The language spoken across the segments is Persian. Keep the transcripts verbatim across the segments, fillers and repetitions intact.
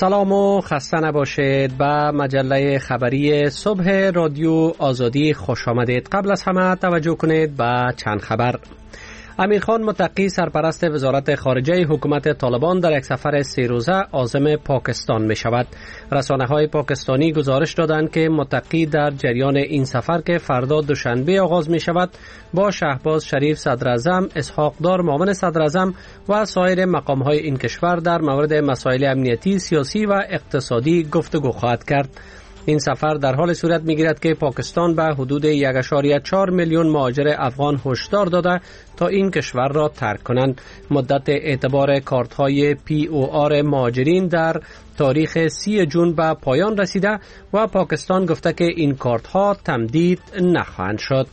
سلام و خسته نباشید. به مجله خبری صبح رادیو آزادی خوش آمدید. قبل از همه توجه کنید به چند خبر. امیرخان متقی سرپرست وزارت خارجه حکومت طالبان در یک سفر سه روزه عازم پاکستان می شود. رسانه های پاکستانی گزارش دادند که متقی در جریان این سفر که فردا دوشنبه آغاز می شود با شهباز شریف صدر اعظم، اسحاق دار معاون صدر اعظم و سایر مقام های این کشور در مورد مسائل امنیتی، سیاسی و اقتصادی گفتگو خواهد کرد. این سفر در حال صورت می‌گیرد که پاکستان به حدود یک و چهار میلیون مهاجر افغان هشدار داده تا این کشور را ترک کنند. مدت اعتبار کارت‌های پی او آر مهاجرین در تاریخ سی جون به پایان رسیده و پاکستان گفته که این کارت‌ها تمدید نخواهند شد.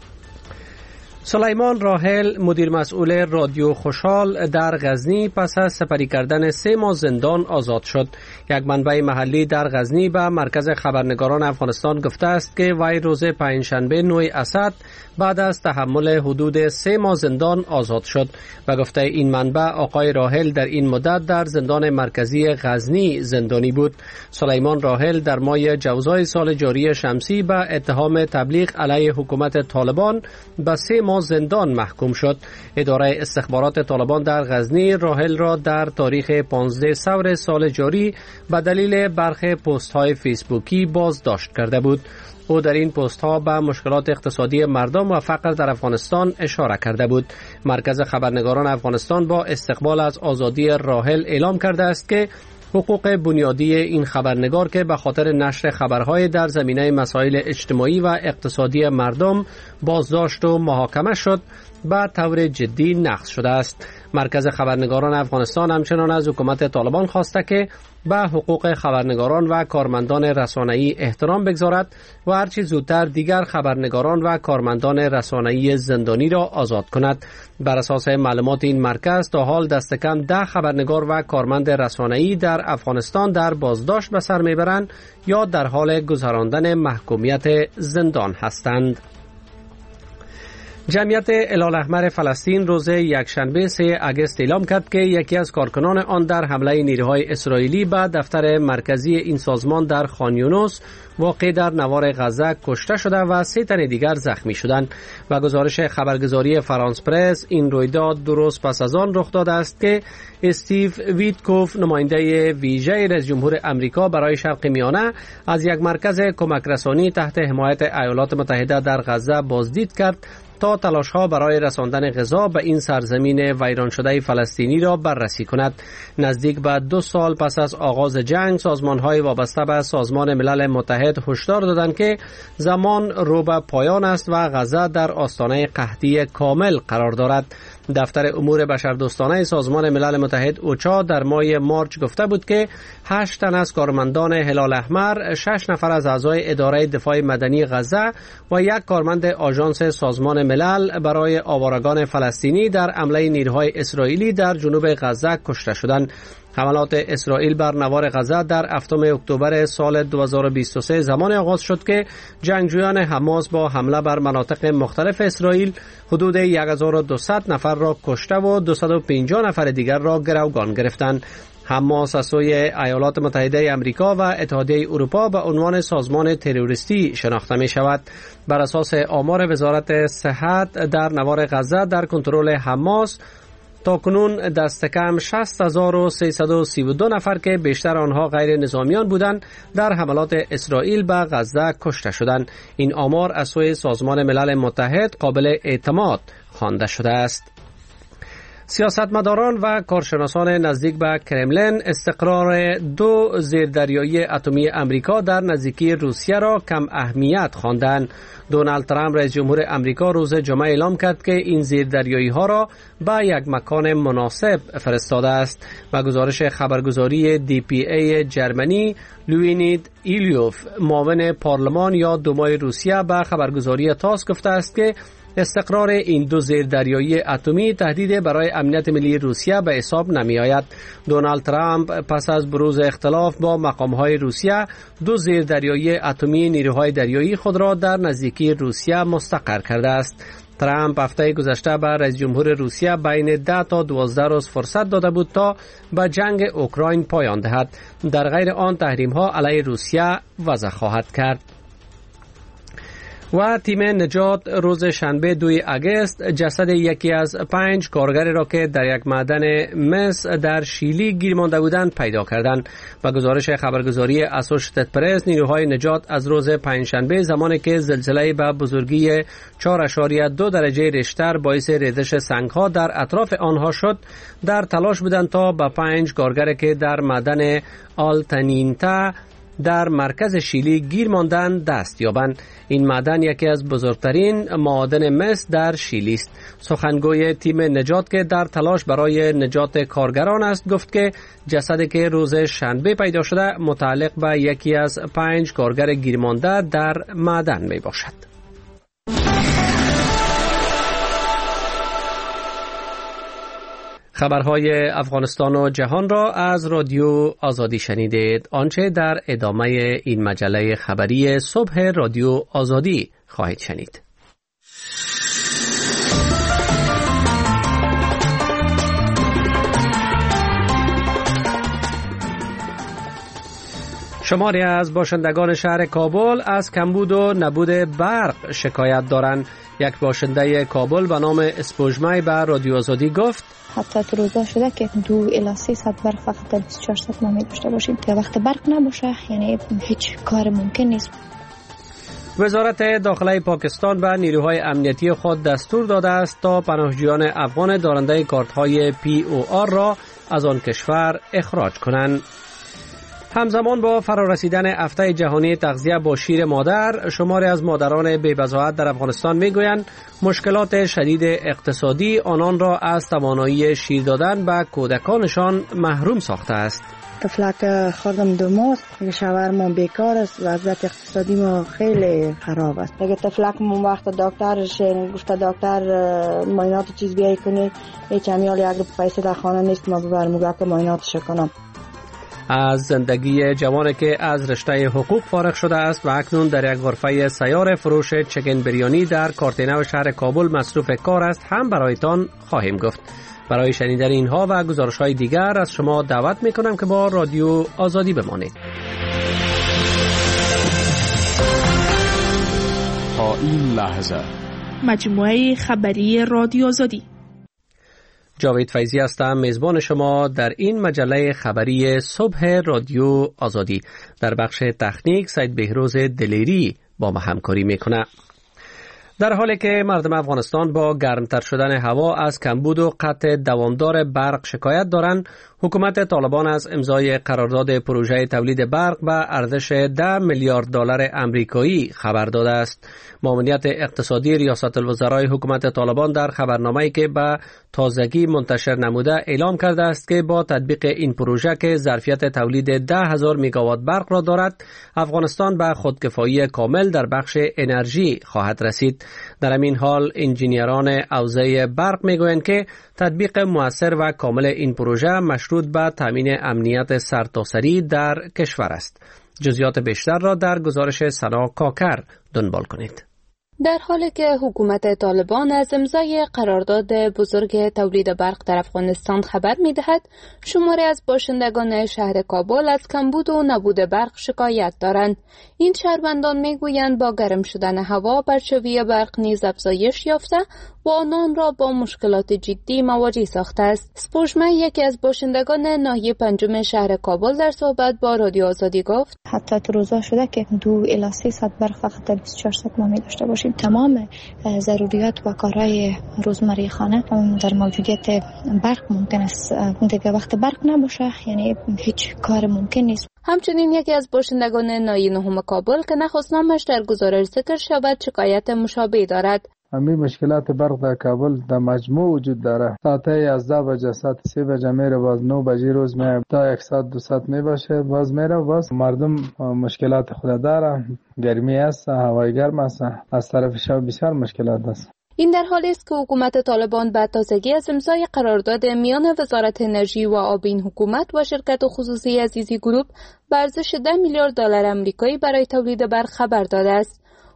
سلیمان راحل مدیر مسئول رادیو خوشحال در غزنی پس از سپری کردن سه ماه زندان آزاد شد. یک منبع محلی در غزنی به مرکز خبرنگاران افغانستان گفته است که وی روز پنجشنبه نه اسد بعد از تحمل حدود سه ماه زندان آزاد شد و گفته این منبع آقای راحل در این مدت در زندان مرکزی غزنی زندانی بود. سلیمان راحل در ماه جوزای سال جاری شمسی به اتهام تبلیغ علیه حکومت طالبان به سه ماه زندان محکوم شد. اداره استخبارات طالبان در غزنی راحل را در تاریخ پانزده سور سال جاری به دلیل برخی پست های فیسبوکی بازداشت کرده بود. او در این پست ها به مشکلات اقتصادی مردم و فقر در افغانستان اشاره کرده بود. مرکز خبرنگاران افغانستان با استقبال از آزادی راحل اعلام کرده است که حقوق بنیادی این خبرنگار که به خاطر نشر خبرهای در زمینه مسائل اجتماعی و اقتصادی مردم بازداشت و محاکمه شد به طور جدی نقض شده است. مرکز خبرنگاران افغانستان همچنان از حکومت طالبان خواسته که به حقوق خبرنگاران و کارمندان رسانه‌ای احترام بگذارد و هرچی زودتر دیگر خبرنگاران و کارمندان رسانه‌ای زندانی را آزاد کند. بر اساس معلومات این مرکز تا حال دست کم ده خبرنگار و کارمند رسانه‌ای در افغانستان در بازداشت به سر میبرند یا در حال گذراندن محکومیت زندان هستند. جمعیت هلال فلسطین روز یکشنبه سه آگوست اعلام کرد که یکی از کارکنان آن در حمله نیروهای اسرائیلی به دفتر مرکزی این سازمان در خان یونس واقع در نوار غزه کشته شده و سه تن دیگر زخمی شدند و گزارش خبرگزاری فرانس پرس این رویداد درست پس از آن رخ داده است که استیو ویتکوف نماینده ویژه رئیس جمهور امریکا برای شرق میانه از یک مرکز کمک رسانی تحت حمایت ایالات متحده در غزه بازدید کرد تا تلاش‌ها برای رساندن غذا به این سرزمین ویران شده فلسطینی را بررسی کند. نزدیک به دو سال پس از آغاز جنگ، سازمان‌های وابسته به سازمان ملل متحد هشدار دادند که زمان رو به پایان است و غزه در آستانه قحطی کامل قرار دارد. دفتر امور بشردوستانه سازمان ملل متحد اوچا در ماه مارچ گفته بود که هشت تن از کارمندان هلال احمر، شش نفر از اعضای اداره دفاع مدنی غزه و یک کارمند آژانس سازمان ملل برای آوارگان فلسطینی در حمله نیروهای اسرائیلی در جنوب غزه کشته شدند. حملات اسرائیل بر نوار غزه در هفتم اکتبر سال دو هزار و بیست و سه زمان آغاز شد که جنگجویان حماس با حمله بر مناطق مختلف اسرائیل حدود هزار و دویست نفر را کشته و دویست و پنجاه نفر دیگر را گروگان گرفتند. حماس از سوی ایالات متحده آمریکا و اتحادیه اروپا به عنوان سازمان تروریستی شناخته می شود. بر اساس آمار وزارت صحت در نوار غزه در کنترل حماس تاکنون دست کم شصت هزار و سیصد و سی و دو نفر که بیشتر آنها غیر نظامیان بودند در حملات اسرائیل به غزه کشته شدند. این آمار از سوی سازمان ملل متحد قابل اعتماد خوانده شده است. سیاستمداران و کارشناسان نزدیک به کرملین استقرار دو زیردریایی اتمی امریکا در نزدیکی روسیه را کم اهمیت خواندند. دونالد ترامپ رئیس جمهور امریکا روز جمعه اعلام کرد که این زیردریایی ها را به یک مکان مناسب فرستاده است و گزارش خبرگزاری دی پی ای جرمنی لوینید ایلیوف معاون پارلمان یا دومای روسیه به خبرگزاری تاس گفته است که استقرار این دو زیردریایی اتمی تهدید برای امنیت ملی روسیه به حساب نمی آید. دونالد ترامپ پس از بروز اختلاف با مقام‌های روسیه دو زیردریایی اتمی نیروهای دریایی خود را در نزدیکی روسیه مستقر کرده است. ترامپ هفته گذشته به رئیس جمهور روسیه بین ده تا دوازده روز فرصت داده بود تا به جنگ اوکراین پایان دهد. در غیر آن تحریم ها علیه روسیه وضع خواهد کرد. و تیم نجات روز شنبه دوم اگست جسد یکی از پنج کارگری را که در یک معدن مس در شیلی گیر مانده بودند پیدا کردند. با گزارش خبرگزاری اسوشیتد پرس، نیروهای نجات از روز پنجشنبه زمانی که زلزله به بزرگی چهار اشاریه دو درجه ریشتر باعث ریزش سنگ‌ها در اطراف آنها شد در تلاش بودند تا به پنج کارگر که در معدن آلتانینتا در مرکز شیلی گیر ماندن دست یابند. این معدن یکی از بزرگترین معادن مس در شیلی است. سخنگوی تیم نجات که در تلاش برای نجات کارگران است گفت که جسدی که روز شنبه پیدا شده متعلق به یکی از پنج کارگر گیر مانده در معدن می باشد. خبرهای افغانستان و جهان را از رادیو آزادی شنیدید. آنچه در ادامه این مجله خبری صبح رادیو آزادی خواهید شنید. شماری از باشندگان شهر کابل از کمبود و نبود برق شکایت دارند. یک باشنده کابل به نام اسپوژمای به رادیو آزادی گفت حتی تو روزا شده که دو الی سه ساعت برق فقط در بیست و چهار ساعت ما می داشته باشیم. که وقت برق نباشه یعنی هیچ کار ممکن نیست. وزارت داخله پاکستان به نیروهای امنیتی خود دستور داده است تا پناهجویان افغان دارنده کارت‌های پی او آر را از آن کشور اخراج کنند. همزمان با فرارسیدن هفته جهانی تغذیه با شیر مادر، شماری از مادران بی‌بضاعت در افغانستان میگویند مشکلات شدید اقتصادی آنان را از توانایی شیر دادن به کودکانشان محروم ساخته است. طفلک خوردم دو ماست، شوهر ما بیکار است، وضعیت اقتصادی ما خیلی خراب است. اگه طفلک ما وقت دکترش گفته دکتر معاینات چیز بیای کنی، هیچ امیال یک رو پیسه در خانه نیست ما ببرم که معایناتش کنم. از زندگی جوانی که از رشته حقوق فارغ شده است و اکنون در یک غرفه سیار فروش چکن بریانی در کارتینو شهر کابل مصروف کار است هم برایتان خواهیم گفت. برای شنیدن اینها و گزارش‌های دیگر از شما دعوت می‌کنم که با رادیو آزادی بمانید. تا این لحظه مجموعه خبری رادیو آزادی. جاوید فیضی هستم، میزبان شما در این مجله خبری صبح رادیو آزادی. در بخش تکنیک سید بهروز دلیری با ما همکاری میکنه. در حالی که مردم افغانستان با گرمتر شدن هوا از کمبود و قطع دوامدار برق شکایت دارند، حکومت طالبان از امضای قرارداد پروژه تولید برق به ارزش ده میلیارد دلار آمریکایی خبر داده است. معاونیت اقتصادی ریاست الوزرای حکومت طالبان در خبرنامه‌ای که به تازگی منتشر نموده اعلام کرده است که با تطبیق این پروژه که ظرفیت تولید ده هزار مگاوات برق را دارد، افغانستان به خودکفایی کامل در بخش انرژی خواهد رسید. در همین حال انجینیران حوزه برق میگویند که تطبیق مؤثر و کامل این پروژه مشروط به تامین امنیت سرتاسری در کشور است. جزئیات بیشتر را در گزارش سنا کاکر دنبال کنید. در حالی که حکومت طالبان از امضای قرارداد بزرگ تولید برق در افغانستان خبر می‌دهد، شماری از باشندگان شهر کابل از کمبود و نبود برق شکایت دارند. این شهروندان می‌گویند با گرم شدن هوا برچوی برق نیز افزایش یافته و آنان را با مشکلات جدی مواجه ساخته است. اسپوژمای یکی از باشندگان ناحیه پنجم شهر کابل در صحبت با رادیو آزادی گفت حتی تو روزا شده که دو الی سه ساعت برق فقط در بیست و چهار ساعت ما می داشته باشیم. تمام ضروریات و کارهای روزمره خانه در موجودیت برق ممکن است. دیگه وقت برق نباشه یعنی هیچ کار ممکن نیست. همچنین یکی از باشندگان ناحیه نهم کابل که نخواست نامش در گزارش ذکر شود شکایت مشابه دارد. همین مشکلات برق در کابل در مجموع وجود داره. ساعت یازده بجه، ساعت سه بجه میره، باز نه بجه روز میره، تا یک ساعت دو ساعت میباشه باز میره. باز مردم مشکلات خود داره، گرمی است، هوای گرم است، از طرف شب بسیار مشکلات است. این در حالی است که حکومت طالبان به تازگی از امضای قرارداد میان وزارت انرژی و آب این حکومت و شرکت خصوصی عزیزی گروپ به ارزش ده میلیارد دلار آمریکایی برای تولید برق خبر داده است.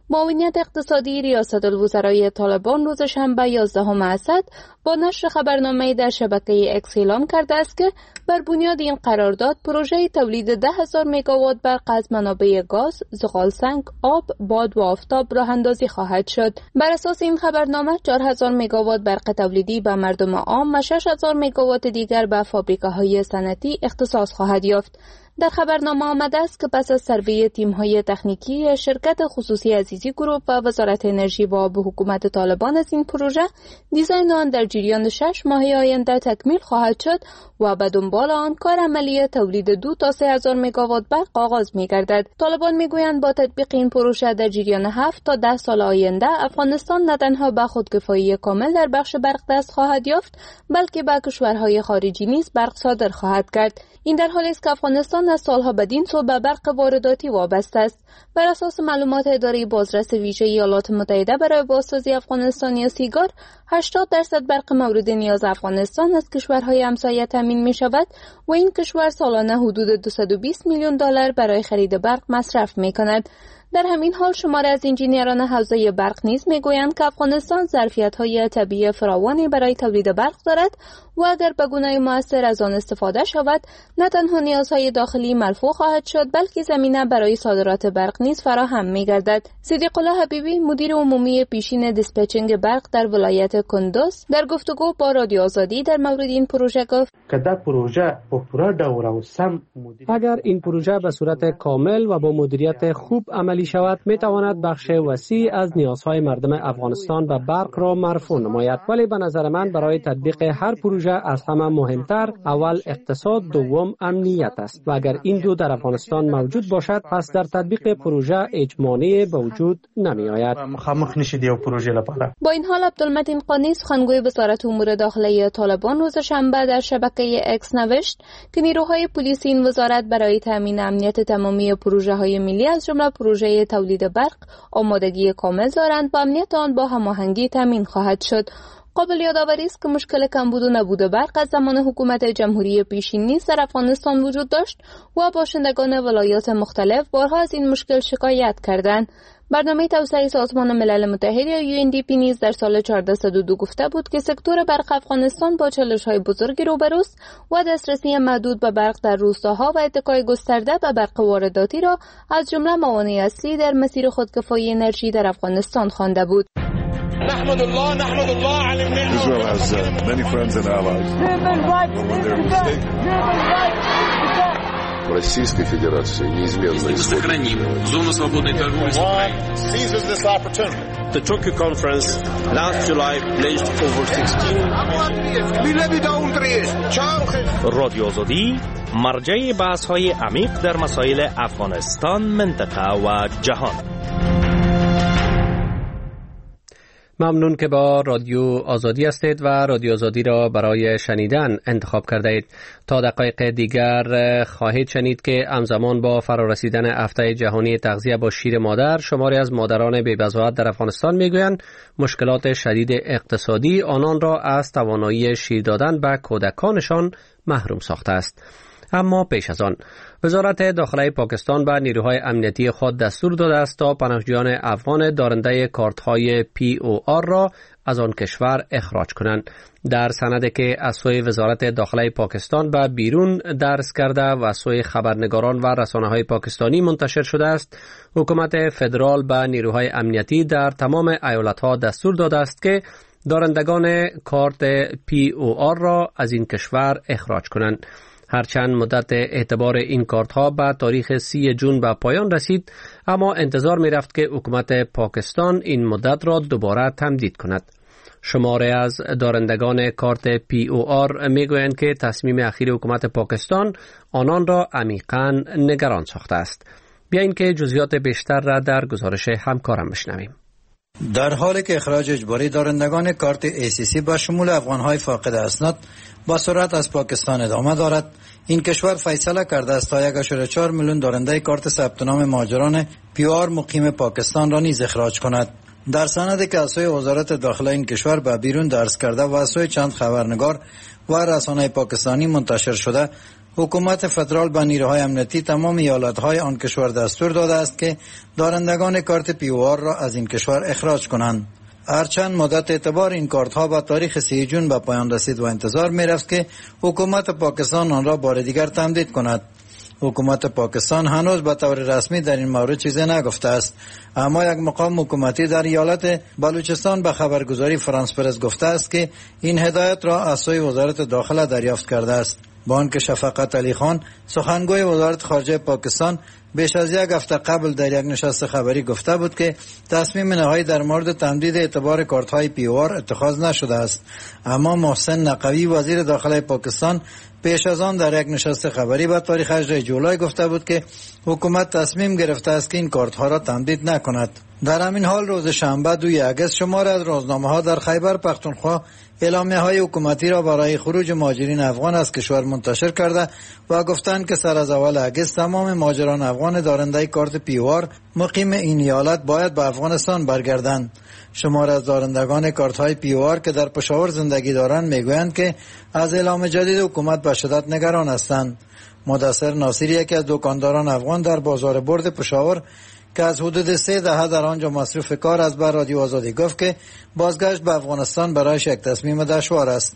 معاونیت اقتصادی ریاست الوزرای طالبان روز شنبه یازدهم اسد با نشر خبرنامه‌ای در شبکه اکس اعلام کرده است که بر بنیاد این قرارداد پروژه تولید ده هزار مگاوات برق از منابع گاز، زغالسنگ، آب، باد و آفتاب راه اندازی خواهد شد. بر اساس این خبرنامه چهار هزار مگاوات برق تولیدی به مردم عام و شش هزار مگاوات دیگر به فابریکه‌های صنعتی اختصاص خواهد یافت. در خبرنامه آمده است که پس از سروی تیم‌های تکنیکی شرکت خصوصی عزیزی گروپ و وزارت انرژی و آب حکومت طالبان از این پروژه، دیزاین آن در جریان شش ماه آینده تکمیل خواهد شد و به دنبال آن کار عملی تولید دو تا سه هزار مگاوات برق آغاز می‌گردد. طالبان می‌گویند با تطبیق این پروژه در جریان هفت تا ده سال آینده افغانستان نه تنها به خودکفایی کامل در بخش برق دست خواهد یافت، بلکه به کشورهای خارجی نیز برق صادر خواهد کرد. این در حالی است که افغانستان از سالها بدین سو به برق وارداتی وابسته است. بر اساس معلومات اداره بازرس ویژه ایالات متحده برای بازسازی افغانستان یا سیگار، هشتاد درصد برق مورد نیاز افغانستان از کشورهای همسایه تامین می شود و این کشور سالانه حدود دویست و بیست میلیون دلار برای خرید برق مصرف می کند. در همین حال شماره از انجینیران حوزه برق نیز میگویند که افغانستان ظرفیت‌های طبیعی فراوانی برای تولید برق دارد و اگر به گونه مؤثر از آن استفاده شود، نه تنها نیازهای داخلی مرفوع خواهد شد، بلکه زمینه برای صادرات برق نیز فراهم می‌گردد. صدیق الله حبیبی، مدیر عمومی پیشین دیسپچینگ برق در ولایت کندوز، در گفتگو با رادیو آزادی در مورد این پروژه گفت: اگر این پروژه به صورت کامل و با مدیریت خوب عملی شود، می تواند بخش وسیع از نیازهای مردم افغانستان به برق را مرفوع نماید. ولی به نظر من برای تطبیق هر پروژه از همه مهمتر اول اقتصاد، دوم امنیت است و اگر این دو در افغانستان موجود باشد، پس در تطبیق پروژه هیچ مانعی به وجود نمی آید. با این حال عبدالمتین قانی، سخنگوی وزارت امور داخلی طالبان، روز شنبه در شبکه اکس نوشت که نیروهای پلیسی این وزارت برای تامین امنیت تمامی پروژه‌های ملی از جمله پروژه تولید برق آمادگی کامل دارند و امنیت آن با هماهنگی تامین خواهد شد. قابل یادآوری است که مشکل کمبود و نبود برق از زمان حکومت جمهوری پیشین نیز در افغانستان وجود داشت و باشندگان ولایات مختلف بارها از این مشکل شکایت کردند. برنامه توسعه سازمان ملل متحد یا یو ان دی پی نیز در سال چهارده صد و دو گفته بود که سکتور برق افغانستان با چالش‌های بزرگی روبروست و دسترسی محدود به برق در روستاها و اتکای گسترده به برق وارداتی را از جمله موانع اصلی در مسیر خودکفایی انرژی در افغانستان خوانده بود. نحمد الله نحمد الله على النعمة. Israel has uh, many friends and allies. When they're mistaken. Российской Федерации неизменно сохраним зону свободной торговли с Украиной. Seizes this opportunity. The Tokyo conference last July pledged over sixteen. رادیو آزادی مرجع بحث‌های عمیق در مسائل افغانستان، منطقه و جهان. ممنون که با رادیو آزادی هستید و رادیو آزادی را برای شنیدن انتخاب کرده اید. تا دقایق دیگر خواهید شنید که همزمان با فرارسیدن هفته جهانی تغذیه با شیر مادر، شماری از مادران بی‌بضاعت در افغانستان میگویند مشکلات شدید اقتصادی آنان را از توانایی شیر دادن به کودکانشان محروم ساخته است. اما پیش از آن وزارت داخلی پاکستان به نیروهای امنیتی خود دستور داده است تا پناهجویان افغان دارنده کارت‌های پی او آر را از آن کشور اخراج کنند. در سندی که از سوی وزارت داخلی پاکستان به بیرون درس کرده و از سوی خبرنگاران و رسانه‌های پاکستانی منتشر شده است، حکومت فدرال به نیروهای امنیتی در تمام ایالت‌ها دستور داده است که دارندگان کارت پی او آر را از این کشور اخراج کنند. هرچند مدت اعتبار این کارت ها به تاریخ سی جون به پایان رسید، اما انتظار می رفت که حکومت پاکستان این مدت را دوباره تمدید کند. شماره از دارندگان کارت پی او آر می گویند که تصمیم اخیر حکومت پاکستان آنان را عمیقاً نگران ساخته است. بیایید که جزئیات بیشتر را در گزارش همکارم بشنویم. در حالی که اخراج اجباری دارندگان کارت ای سی سی با شمول افغان‌های فاقد اسناد با سرعت از پاکستان ادامه دارد، این کشور فیصله کرده است تا یک و چهار میلیون دارنده کارت ثبت نام مهاجران پی او آر مقیم پاکستان را نیز اخراج کند. در سندی که از سوی وزارت داخله این کشور به بیرون درس کرده و از سوی چند خبرنگار و رسانه‌های پاکستانی منتشر شده، حکومت فدرال به نیروهای امنیتی تمام ایالت‌های آن کشور دستور داده است که دارندگان کارت پی او آر را از این کشور اخراج کنند. هرچند مدت اعتبار این کارت ها به تاریخ سی جون به پایان رسید و انتظار می رفت که حکومت پاکستان آن را بار دیگر تمدید کند. حکومت پاکستان هنوز به طور رسمی در این مورد چیزی نگفته است، اما یک مقام حکومتی در ایالت بلوچستان به خبرگزاری فرانس پرس گفته است که این هدایت را از سوی وزارت داخله دریافت کرده است. با آنکه شفقت علی خان سخنگوی وزارت خارجه پاکستان بیش از یک هفته قبل در یک نشست خبری گفته بود که تصمیم نهایی در مورد تمدید اعتبار کارت های پی او آر اتخاذ نشده است، اما محسن نقوی وزیر داخله پاکستان پیش از آن در یک نشست خبری با تاریخ هجدهم جولای گفته بود که حکومت تصمیم گرفته است که این کارت ها را تمدید نکند. در همین حال روز شنبه دوم آگوست شماری از روزنامه ها در خیبر پختونخوا اعلامیه های حکومتی را برای خروج مهاجرین افغان از کشور منتشر کرده و گفتند که سر از اول آگوست تمام مهاجران افغان دارنده کارت پی او آر مقیم این ایالت باید به افغانستان برگردند. شمار از دارندگان کارت های پی او آر که در پشاور زندگی دارند میگویند که از اعلام جدید حکومت به شدت نگران هستند. مدثر ناصری یکی از دکانداران افغان در بازار برد پشاور که از حدود سه دهه در آنجا مصروف کار از بر رادیو آزادی گفت که بازگشت به افغانستان برایش یک تصمیم دشوار است.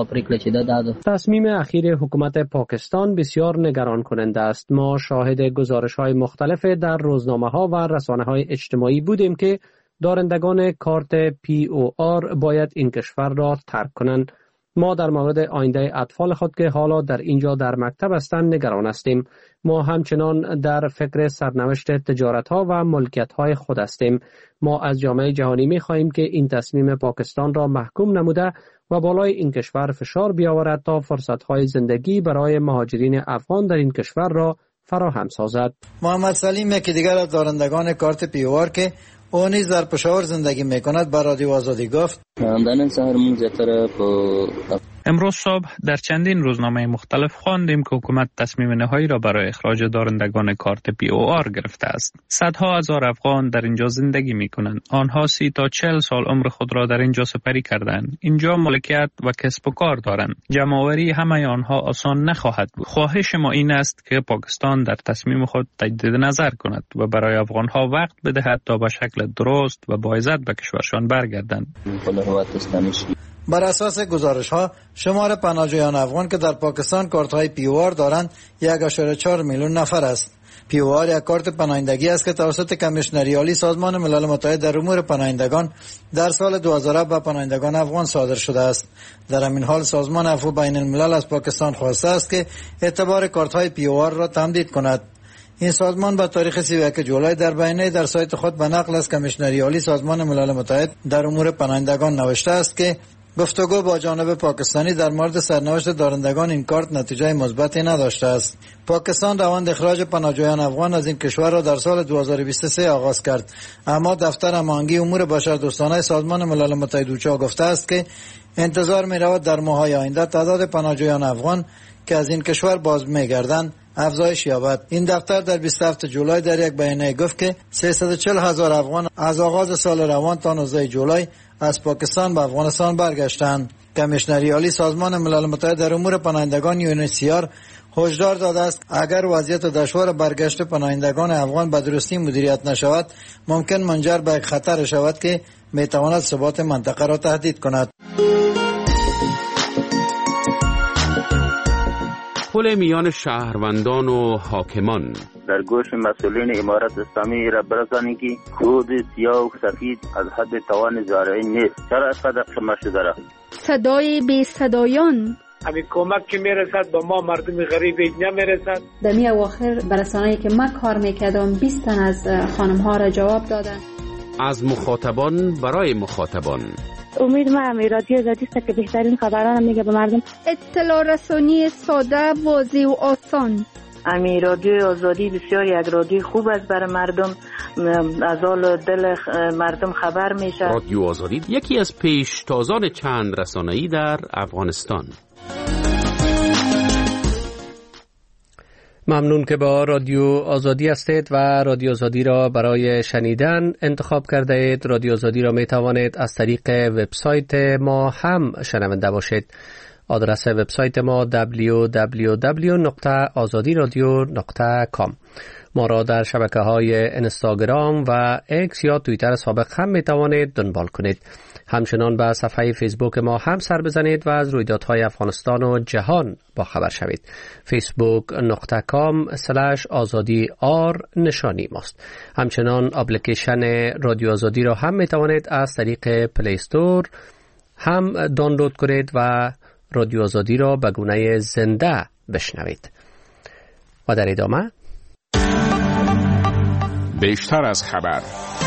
تصمیم اخیر حکومت پاکستان بسیار نگران کننده است. ما شاهد گزارش های مختلف در روزنامه ها و رسانه های اجتماعی بودیم که دارندگان کارت پی او آر باید این کشور را ترک کنند. ما در مورد آینده اطفال خود که حالا در اینجا در مکتب هستند نگران هستیم. ما همچنان در فکر سرنوشت تجارت ها و ملکیت های خود هستیم. ما از جامعه جهانی می خواهیم که این تصمیم پاکستان را محکوم نموده و بالای این کشور فشار بیاورد تا فرصت های زندگی برای مهاجرین افغان در این کشور را فراهم سازد. محمد سلیم یکی دیگر از دارندگان کارت پی او آر که او نیز در پشاور زندگی میکند به رادیو آزادی گفت امروز صبح در چندین روزنامه مختلف خواندیم که حکومت تصمیم نهایی را برای اخراج دارندگان کارت پی او آر گرفته است. صدها هزار افغان در اینجا زندگی میکنند. آنها سی تا چهل سال عمر خود را در اینجا سپری کردند. اینجا ملکیت و کسب و کار دارند. جمع‌آوری همه آنها آسان نخواهد بود. خواهش ما این است که پاکستان در تصمیم خود تجدید نظر کند و برای افغانها وقت بدهد تا به شکل درست و با عزت به کشورشان برگردند. بر اساس گزارش ها شمار پناهجویان افغان که در پاکستان کارت های پی او آر دارند یک ممیز چهار میلیون نفر است. پی او آر یک کارت پناهندگی است که توسط کمیشنری عالی سازمان ملل متحد در امور پناهندگان در سال دو هزار به پناهندگان افغان صادر شده است. در همین حال سازمان عفو بین الملل از پاکستان خواسته است که اعتبار کارت های پی او آر را تمدید کند. این سازمان با تاریخ سی و یک جولای در بیانیه در سایت خود به نقل از کمیشنری عالی سازمان ملل متحد در امور پناهندگان نوشته است که گفتگو با جانب پاکستانی در مورد سرنوشت دارندگان این کارت نتیجه مثبتی نداشته است. پاکستان روند اخراج پناهجویان افغان از این کشور را در سال دو هزار و بیست و سه آغاز کرد، اما دفتر هماهنگی امور بشردوستانه سازمان ملل متحد اوچا گفته است که انتظار می رود در ماه‌های آینده تعداد پناهجویان افغان که از این کشور باز می‌گردند افزایش یابد. این دفتر در بیست و هفتم جولای در یک بیانیه گفت که سیصد و چهل هزار افغان از آغاز سال روان تا نوزدهم جولای از پاکستان به افغانستان برگشتند. کمیشنری عالی سازمان ملل متحد در امور پناهندگان یو ان اچ سی آر هشدار داده است اگر وضعیت دشوار برگشت پناهندگان افغان به درستی مدیریت نشود ممکن منجر به یک خطر شود که میتواند ثبات منطقه را تهدید کند. پل میان شهروندان و حاکمان در گوش مسئولین امارت اسلامی را برسانید که خود سیاه و سفید از حد توان زارعی نیست. چرا اینقدر قمه شده را؟ صدای بی صدایان همین کمک که میرسد به ما مردم غریب نمیرسد. در می اواخر برسانه‌ای که من کار میکردم بیست تن از خانم ها را جواب دادن. از مخاطبان برای مخاطبان. امید ما هم رادیو آزادی است که بهترین خبران میگه به مردم. اطلاع رسانی ساده، واضح و آسان. امی رادیو آزادی بسیار یک رادیو خوب است برای مردم، از حال دل مردم خبر میشه. رادیو آزادی یکی از پیشتازان چند رسانه‌ای در افغانستان. ممنون که با رادیو آزادی هستید و رادیو آزادی را برای شنیدن انتخاب کرده اید. رادیو آزادی را می توانید از طریق وبسایت ما هم شنونده باشید. آدرس وبسایت ما دبلیو دبلیو دبلیو نقطه آزادی رادیو نقطه کام. ما را در شبکه های اینستاگرام و اکس یا توییتر سابق هم می توانید دنبال کنید. همچنان به صفحه فیسبوک ما هم سر بزنید و از رویدادهای افغانستان و جهان با خبر شوید. فیسبوک نقطه کام سلش آزادی آر نشانی ماست. همچنان اپلیکیشن رادیو آزادی را هم می توانید از طریق پلی استور هم دانلود کنید و رادیو آزادی را به گونه زنده بشنوید. و در ادامه بیشتر از خبر.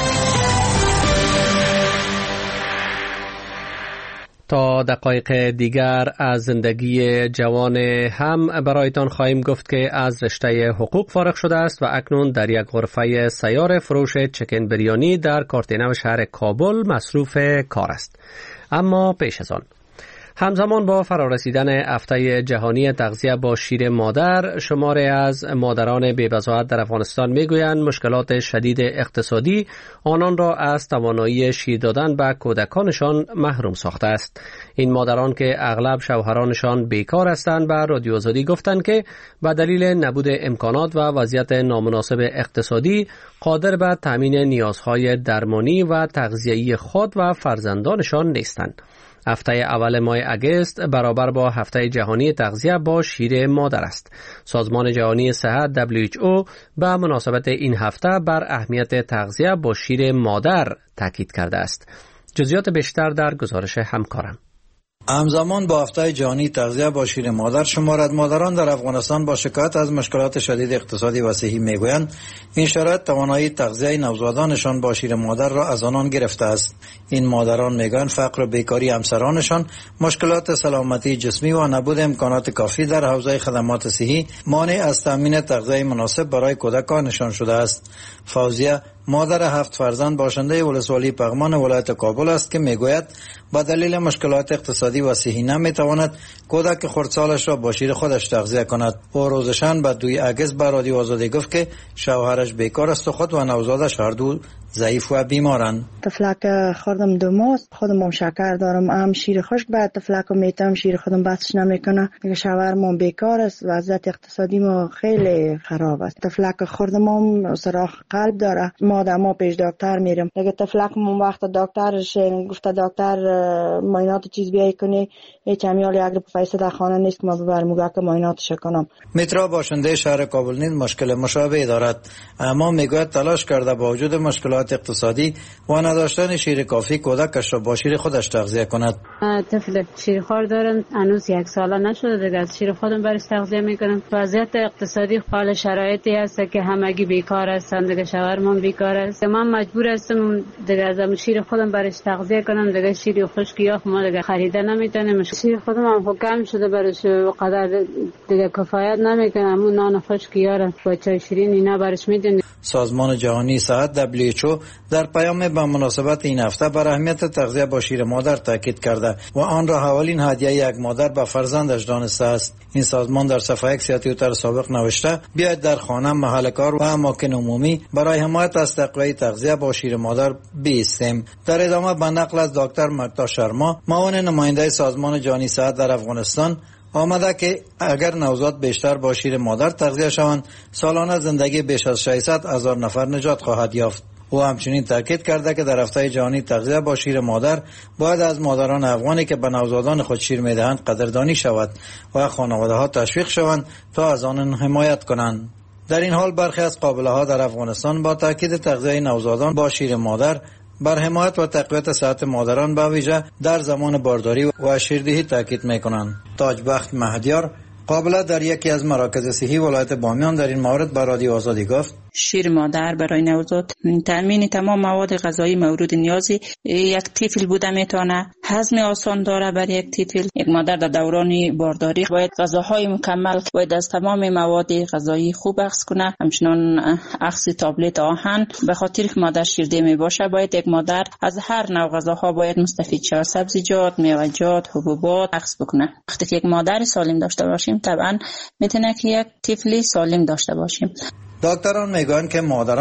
تا دقایق دیگر از زندگی جوان هم برایتان خواهیم گفت که از رشته حقوق فارغ شده است و اکنون در یک غرفه سیار فروش چکن بریانی در کارتینو شهر کابل مصروف کار است. اما پیش از آن، همزمان با فرارسیدن هفته جهانی تغذیه با شیر مادر، شماری از مادران بی‌بضاعت در افغانستان میگویند مشکلات شدید اقتصادی آنان را از توانایی شیر دادن به کودکانشان محروم ساخته است. این مادران که اغلب شوهرانشان بیکار هستند به رادیو آزادی گفتند که به دلیل نبود امکانات و وضعیت نامناسب اقتصادی قادر به تامین نیازهای درمانی و تغذیه‌ای خود و فرزندانشان نیستند. هفته اول ماه اگست برابر با هفته جهانی تغذیه با شیر مادر است. سازمان جهانی صحت دبلیو اچ او به مناسبت این هفته بر اهمیت تغذیه با شیر مادر تاکید کرده است. جزئیات بیشتر در گزارش همکارم. همزمان با هفته جهانی تغذیه با شیر مادر، شمار از مادران در افغانستان با شکایت از مشکلات شدید اقتصادی و صحی میگویند این شرایط توانایی تغذیه نوزادانشان با شیر مادر را از آنان گرفته است. این مادران میگویند فقر و بیکاری همسرانشان، مشکلات سلامتی جسمی و نبود امکانات کافی در حوزه خدمات صحی مانع از تامین تغذیه مناسب برای کودکانشان شده است. فوزیه، مادر هفت فرزند باشنده ولسوالی پغمان ولایت کابل است که میگوید با دلیل مشکلات اقتصادی و صحی نمیتواند کودک خردسالش را با شیر خودش تغذیه کند. او روزشان به دوی اگست به رادیو آزادی گفت که شوهرش بیکار است و خود و نوزادش هر دو ضعیف و بیمارند. تفلک خوردم دو ماست، خودم هم شکر دارم، هم شیر خشک بعد تفلک میتم، شیر خودم بسش نمیکنه. دیگه شوهرم بیکار است، وضعیت اقتصادی ما خیلی خراب است. تفلک خوردم هم سراخ قلب داره، ما دما پیش دکتر میرم. دیگه تفلک من وقت دکترش گفت دکتر معاینات چیز بیای کنی، هیچ امیال یک رو پیسه در خانه نیست که ما ببرم موقع که معایناتش کنم. میترا باشنده شهر کابل نیز مشکل مشابه دارد، اما میگوید تلاش کرده با وجود مشکلات اقتصادی و نداشتن شیر کافی کودکش را با شیر خودش تغذیه کند. طفل شیر خور دارم، هنوز یک ساله نشده، دیگه از شیر خودم برش تغذیه میکنم. وضعیت اقتصادی حال شرایطی هست که همگی بیکار هستند، دیگه شوهرم بیکار است. من مجبور هستم دیگه از شیر خودم برش تغذیه کنم. دیگه شیر خشک یا ما دیگه خریده نمیتونیم. شیر خودم هم کم شده، برش قدر دیگه کفایت نمیکنه. اون نان خشک یا با چای شیرین اینا برش میدن. سازمان جهانی صحت دبلیو اچ او در پیام به مناسبت این هفته بر اهمیت تغذیه با شیر مادر تاکید کرده و آن را حوالین هدیه یک مادر به فرزندش دانسته است. این سازمان در صفحه اکس یا توییتر سابق نوشته بیاید در خانه، محل کار و اماکن عمومی برای حمایت از تقویت تغذیه با شیر مادر بایستیم. در ادامه به نقل از دکتر مکتا شرما، معاون نماینده سازمان جهانی صحت در افغانستان، آمده که اگر نوزاد بیشتر با شیر مادر تغذیه شوند، سالانه زندگی بیش از ششصد هزار نفر نجات خواهد یافت. او همچنین تاکید کرده که در هفته جهانی تغذیه با شیر مادر باید از مادران افغانی که به نوزادان خود شیر میدهند قدردانی شود و خانواده ها تشویق شوند تا از آن حمایت کنند. در این حال برخی از قابله ها در افغانستان با تاکید تغذیه نوزادان با شیر مادر بر حمایت و تقویت صحت مادران به ویژه در زمان بارداری و شیردهی تاکید میکنند. تاجبخت مهدیار، قابله در یکی از مراکز صحی ولایت بامیان، در این مورد به رادیو آزادی گفت شیر مادر برای نوزاد تامین تمام مواد غذایی مورد نیازی یک طفل بوده میتونه. هضم آسان داره برای یک طفل. یک مادر در دوران بارداری باید غذاهای مکمل، باید از تمام مواد غذایی خوب اخذ کنه، همچنان اخذ تابلت آهن. به خاطر که مادر شیرده می باشه باید یک مادر از هر نوع غذاها باید مستفید شود، سبزیجات، میوه‌جات، حبوبات اخذ بکنه. وقتی که یک مادر سالم داشته باشیم طبعا میتونه که یک طفلی سالم داشته باشیم. دکتران میگویند که مادران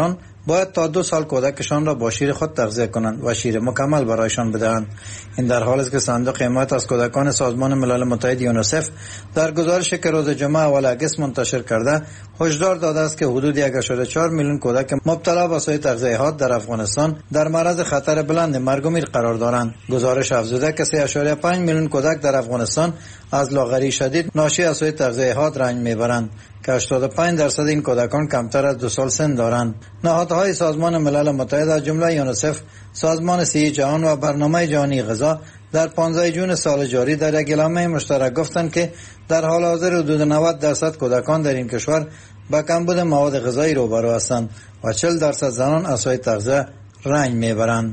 باید تا دو سال کودکشان را با شیر خود تغذیه کنند و شیر مکمل برایشان بدهند. این در حالی است که صندوق حمایت از کودکان سازمان ملل متحد یونیسف در گزارشی که روز جمعه اول اگست منتشر کرده هشدار داده است که حدود یک و چهار میلیون کودک مبتلا به سوء تغذیه حاد در افغانستان در معرض خطر بلند مرگ و میر قرار دارند. گزارش افزوده که سه و پنج میلیون کودک در افغانستان از لاغری شدید ناشی از سوء تغذیه حاد رنج میبرند که هشتاد و پنج درصد این کودکان کمتر از دو سال سن دارند. نهادهای سازمان ملل متحد از جمله یونیسف، سازمان صحت جهان و برنامه جهانی غذا در پانزده ژوئن سال جاری در یک اعلامیه مشترک گفتند که در حال حاضر حدود نود درصد کودکان در این کشور با کمبود مواد غذایی روبرو هستند و چهل درصد زنان از سوء تغذیه رنج میبرند.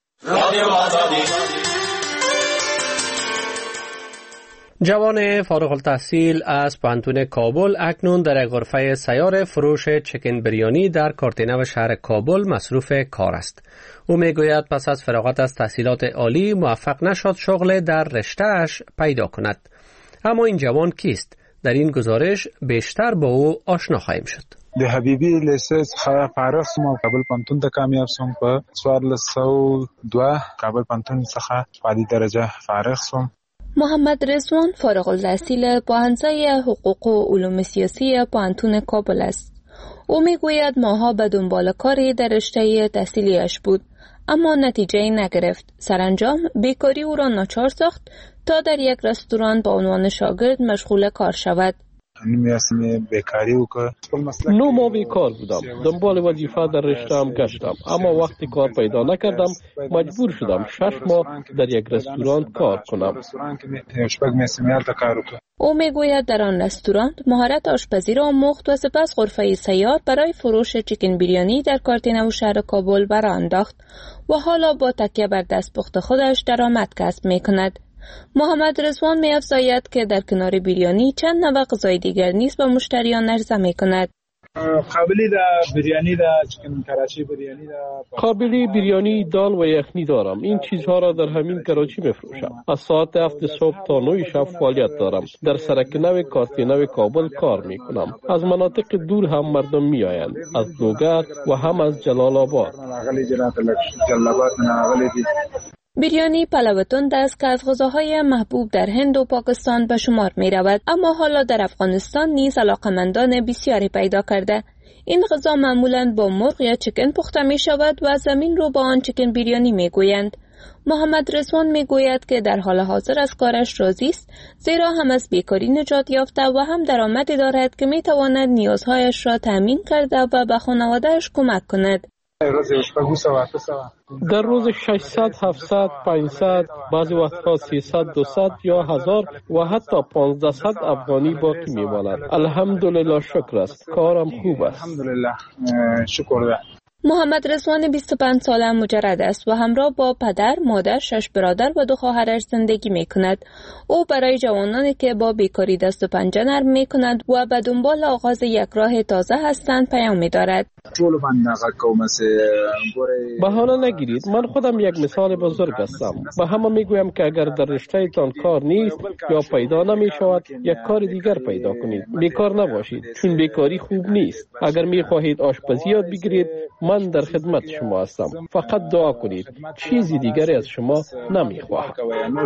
جوان فارغ التحصیل از پانتون کابل اکنون در غرفه سیار فروش چکن بریانی در کارتینو شهر کابل مصروف کار است. او میگوید پس از فراغت از تحصیلات عالی موفق نشد شغل در رشته‌اش پیدا کند. اما این جوان کیست؟ در این گزارش بیشتر با او آشنا خواهیم شد. د حبیبی لیسه څخه فارغ شوم، کابل پانتون ته کامیاب شوم. په څوارلس سوه دوه کابل پانتون څخه عالی درجه فارغ شوم. محمد رضوان فارغ التحصیل پوهنځی حقوق و علوم سیاسی پوهنتون کابل است. او میگوید ماها به دنبال کاری در رشته تحصیلیش بود اما نتیجه نگرفت. سرانجام بیکاری او را ناچار ساخت تا در یک رستوران با عنوان شاگرد مشغول کار شود. نو ما بیکار بودم، دنبال وظیفه در رشته‌ام گشتم اما وقتی کار پیدا نکردم مجبور شدم شش ماه در یک رستوران کار کنم. او میگوید در آن رستوران مهارت آشپزی را آموخت و سپس غرفه سیار برای فروش چیکن بریانی در کارتینو شهر کابل برآ انداخت و حالا با تکیه بر دستپخت خودش درآمد کسب میکند. محمد رضوان می افزاید که در کنار بریانی چند نوع غذای دیگر نیز به مشتریان عرضه می کند. قابلی دا بریانی دا چکن کراچی بریانی دا قابلی بریانی دال و یخنی دارم. این چیزها را در همین کراچی می فروشم. از ساعت هفت صبح تا نه شب فعالیت دارم. در سرکنو کارتینو کابل کار می کنم. از مناطق دور هم مردم می آیند، از لوگر و هم از جلال آباد. بریانی پلو تند است که از غذاهای محبوب در هند و پاکستان به شمار می رود اما حالا در افغانستان نیز علاقمندان بسیاری پیدا کرده. این غذا معمولاً با مرغ یا چکن پخته می شود و زمین رو با آن چکن بریانی می گویند. محمد رضوان می گوید که در حال حاضر از کارش راضی است زیرا هم از بیکاری نجات یافته و هم درآمدی دارد که می تواند نیازهایش را تامین کرده و به خانواده‌اش کمک کند. در روز ششصد، هفتصد، پانصد، بعضی وقتها سیصد، دویست یا هزار و حتی پانزدهصد افغانی باقی میماند. الحمدلله شکر است، کارم خوب است. الحمدلله شکر ده. محمد رضوان بیست و پنج ساله مجرد است و همراه با پدر، مادر، شش برادر و دو خواهرش زندگی می کند. او برای جوانانی که با بیکاری دست و پنجه نرم می کند و به دنبال آغاز یک راه تازه هستند پیام می دارد. بهانه نگیرید، من خودم یک مثال بزرگ هستم. به همه می گویم که اگر در رشته تان کار نیست یا پیدا نمی شود یک کار دیگر پیدا کنید. بیکار نباشید چون بیکاری خوب نیست. اگر می خواهید آشپزی یاد بگیرید من در خدمت شما هستم. فقط دعا کنید، چیزی دیگری از شما نمیخواهم.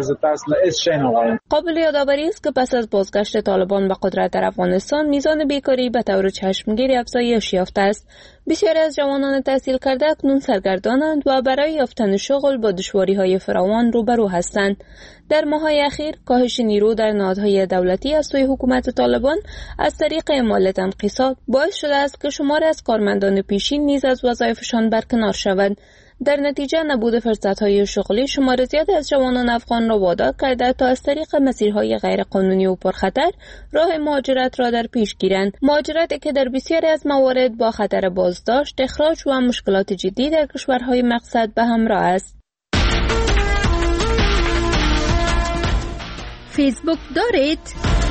قابل یادآوری است که پس از بازگشت طالبان به قدرت در افغانستان میزان بیکاری به طور چشمگیری افزایش یافته است. بسیاری از جوانان تحصیل کرده اکنون سرگردانند و برای یافتن شغل با دشواری‌های فراوان روبرو هستند. در ماه‌های اخیر کاهش نیرو در نهادهای دولتی از سوی حکومت طالبان از طریق اعمال تنقیصات باعث شده است که شماری از کارمندان پیشین نیز از وظایفشان برکنار شوند. در نتیجه نبود فرصت‌های شغلی شمار زیادی از جوانان افغان را وادار کرده تا از طریق مسیرهای غیرقانونی و پرخطر راه مهاجرت را در پیش گیرند. مهاجرتی که در بسیاری از موارد با خطر بازداشت، اخراج و مشکلات جدی در کشورهای مقصد به همراه است. فیسبوک دارید؟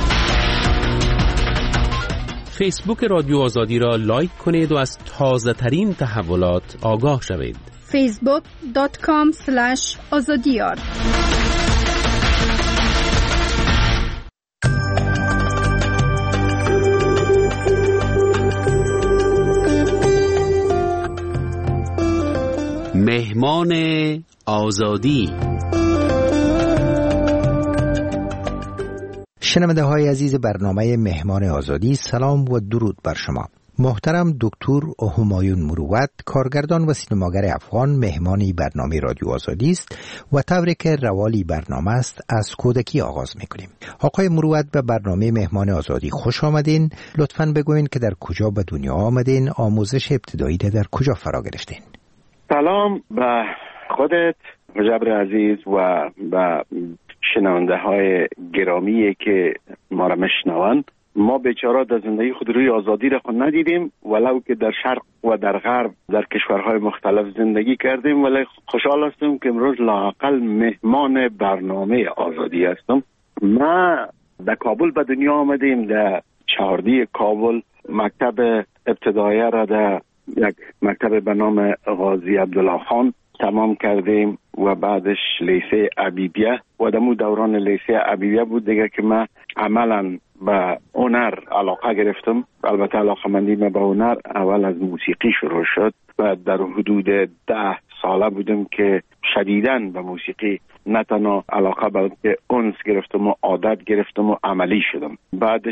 فیسبوک رادیو آزادی را لایک کنید و از تازه ترین تحولات آگاه شوید. فیسبوک دات کام اسلش آزادیار. مهمان آزادی. شنونده های عزیز برنامه مهمان آزادی، سلام و درود بر شما. محترم دکتر همایون مروت، کارگردان و سینماگر افغان، مهمانی برنامه رادیو آزادی است و طوری که روالی برنامه است از کودکی آغاز میکنیم. آقای مروت به برنامه مهمان آزادی خوش آمدین. لطفاً بگوین که در کجا به دنیا آمدین، آموزش ابتدایی در کجا فرا گرفتین؟ سلام به خودت مجبر عزیز و به شنونده های گرامی که ما را میشنوند. ما بیچاره در زندگی خود روی آزادی را خود ندیدیم، ولو که در شرق و در غرب در کشورهای مختلف زندگی کردیم، ولی خوشحال هستم که امروز لااقل مهمان برنامه آزادی هستم. ما در کابل به دنیا آمدیم، در چهاردی کابل مکتب ابتدایی را در یک مکتب به نام غازی عبدالله خان تمام کردیم و بعدش لیسه عبیبیه و دمو دوران لیسه عبیبیه بود دیگه که من عملا به هنر علاقه گرفتم. البته علاقه مندی من به هنر اول از موسیقی شروع شد و در حدود ده ساله بودم که شدیداً به موسیقی نه تنها علاقه بلکه انس گرفتم و عادت گرفتم و عملی شدم. بعدش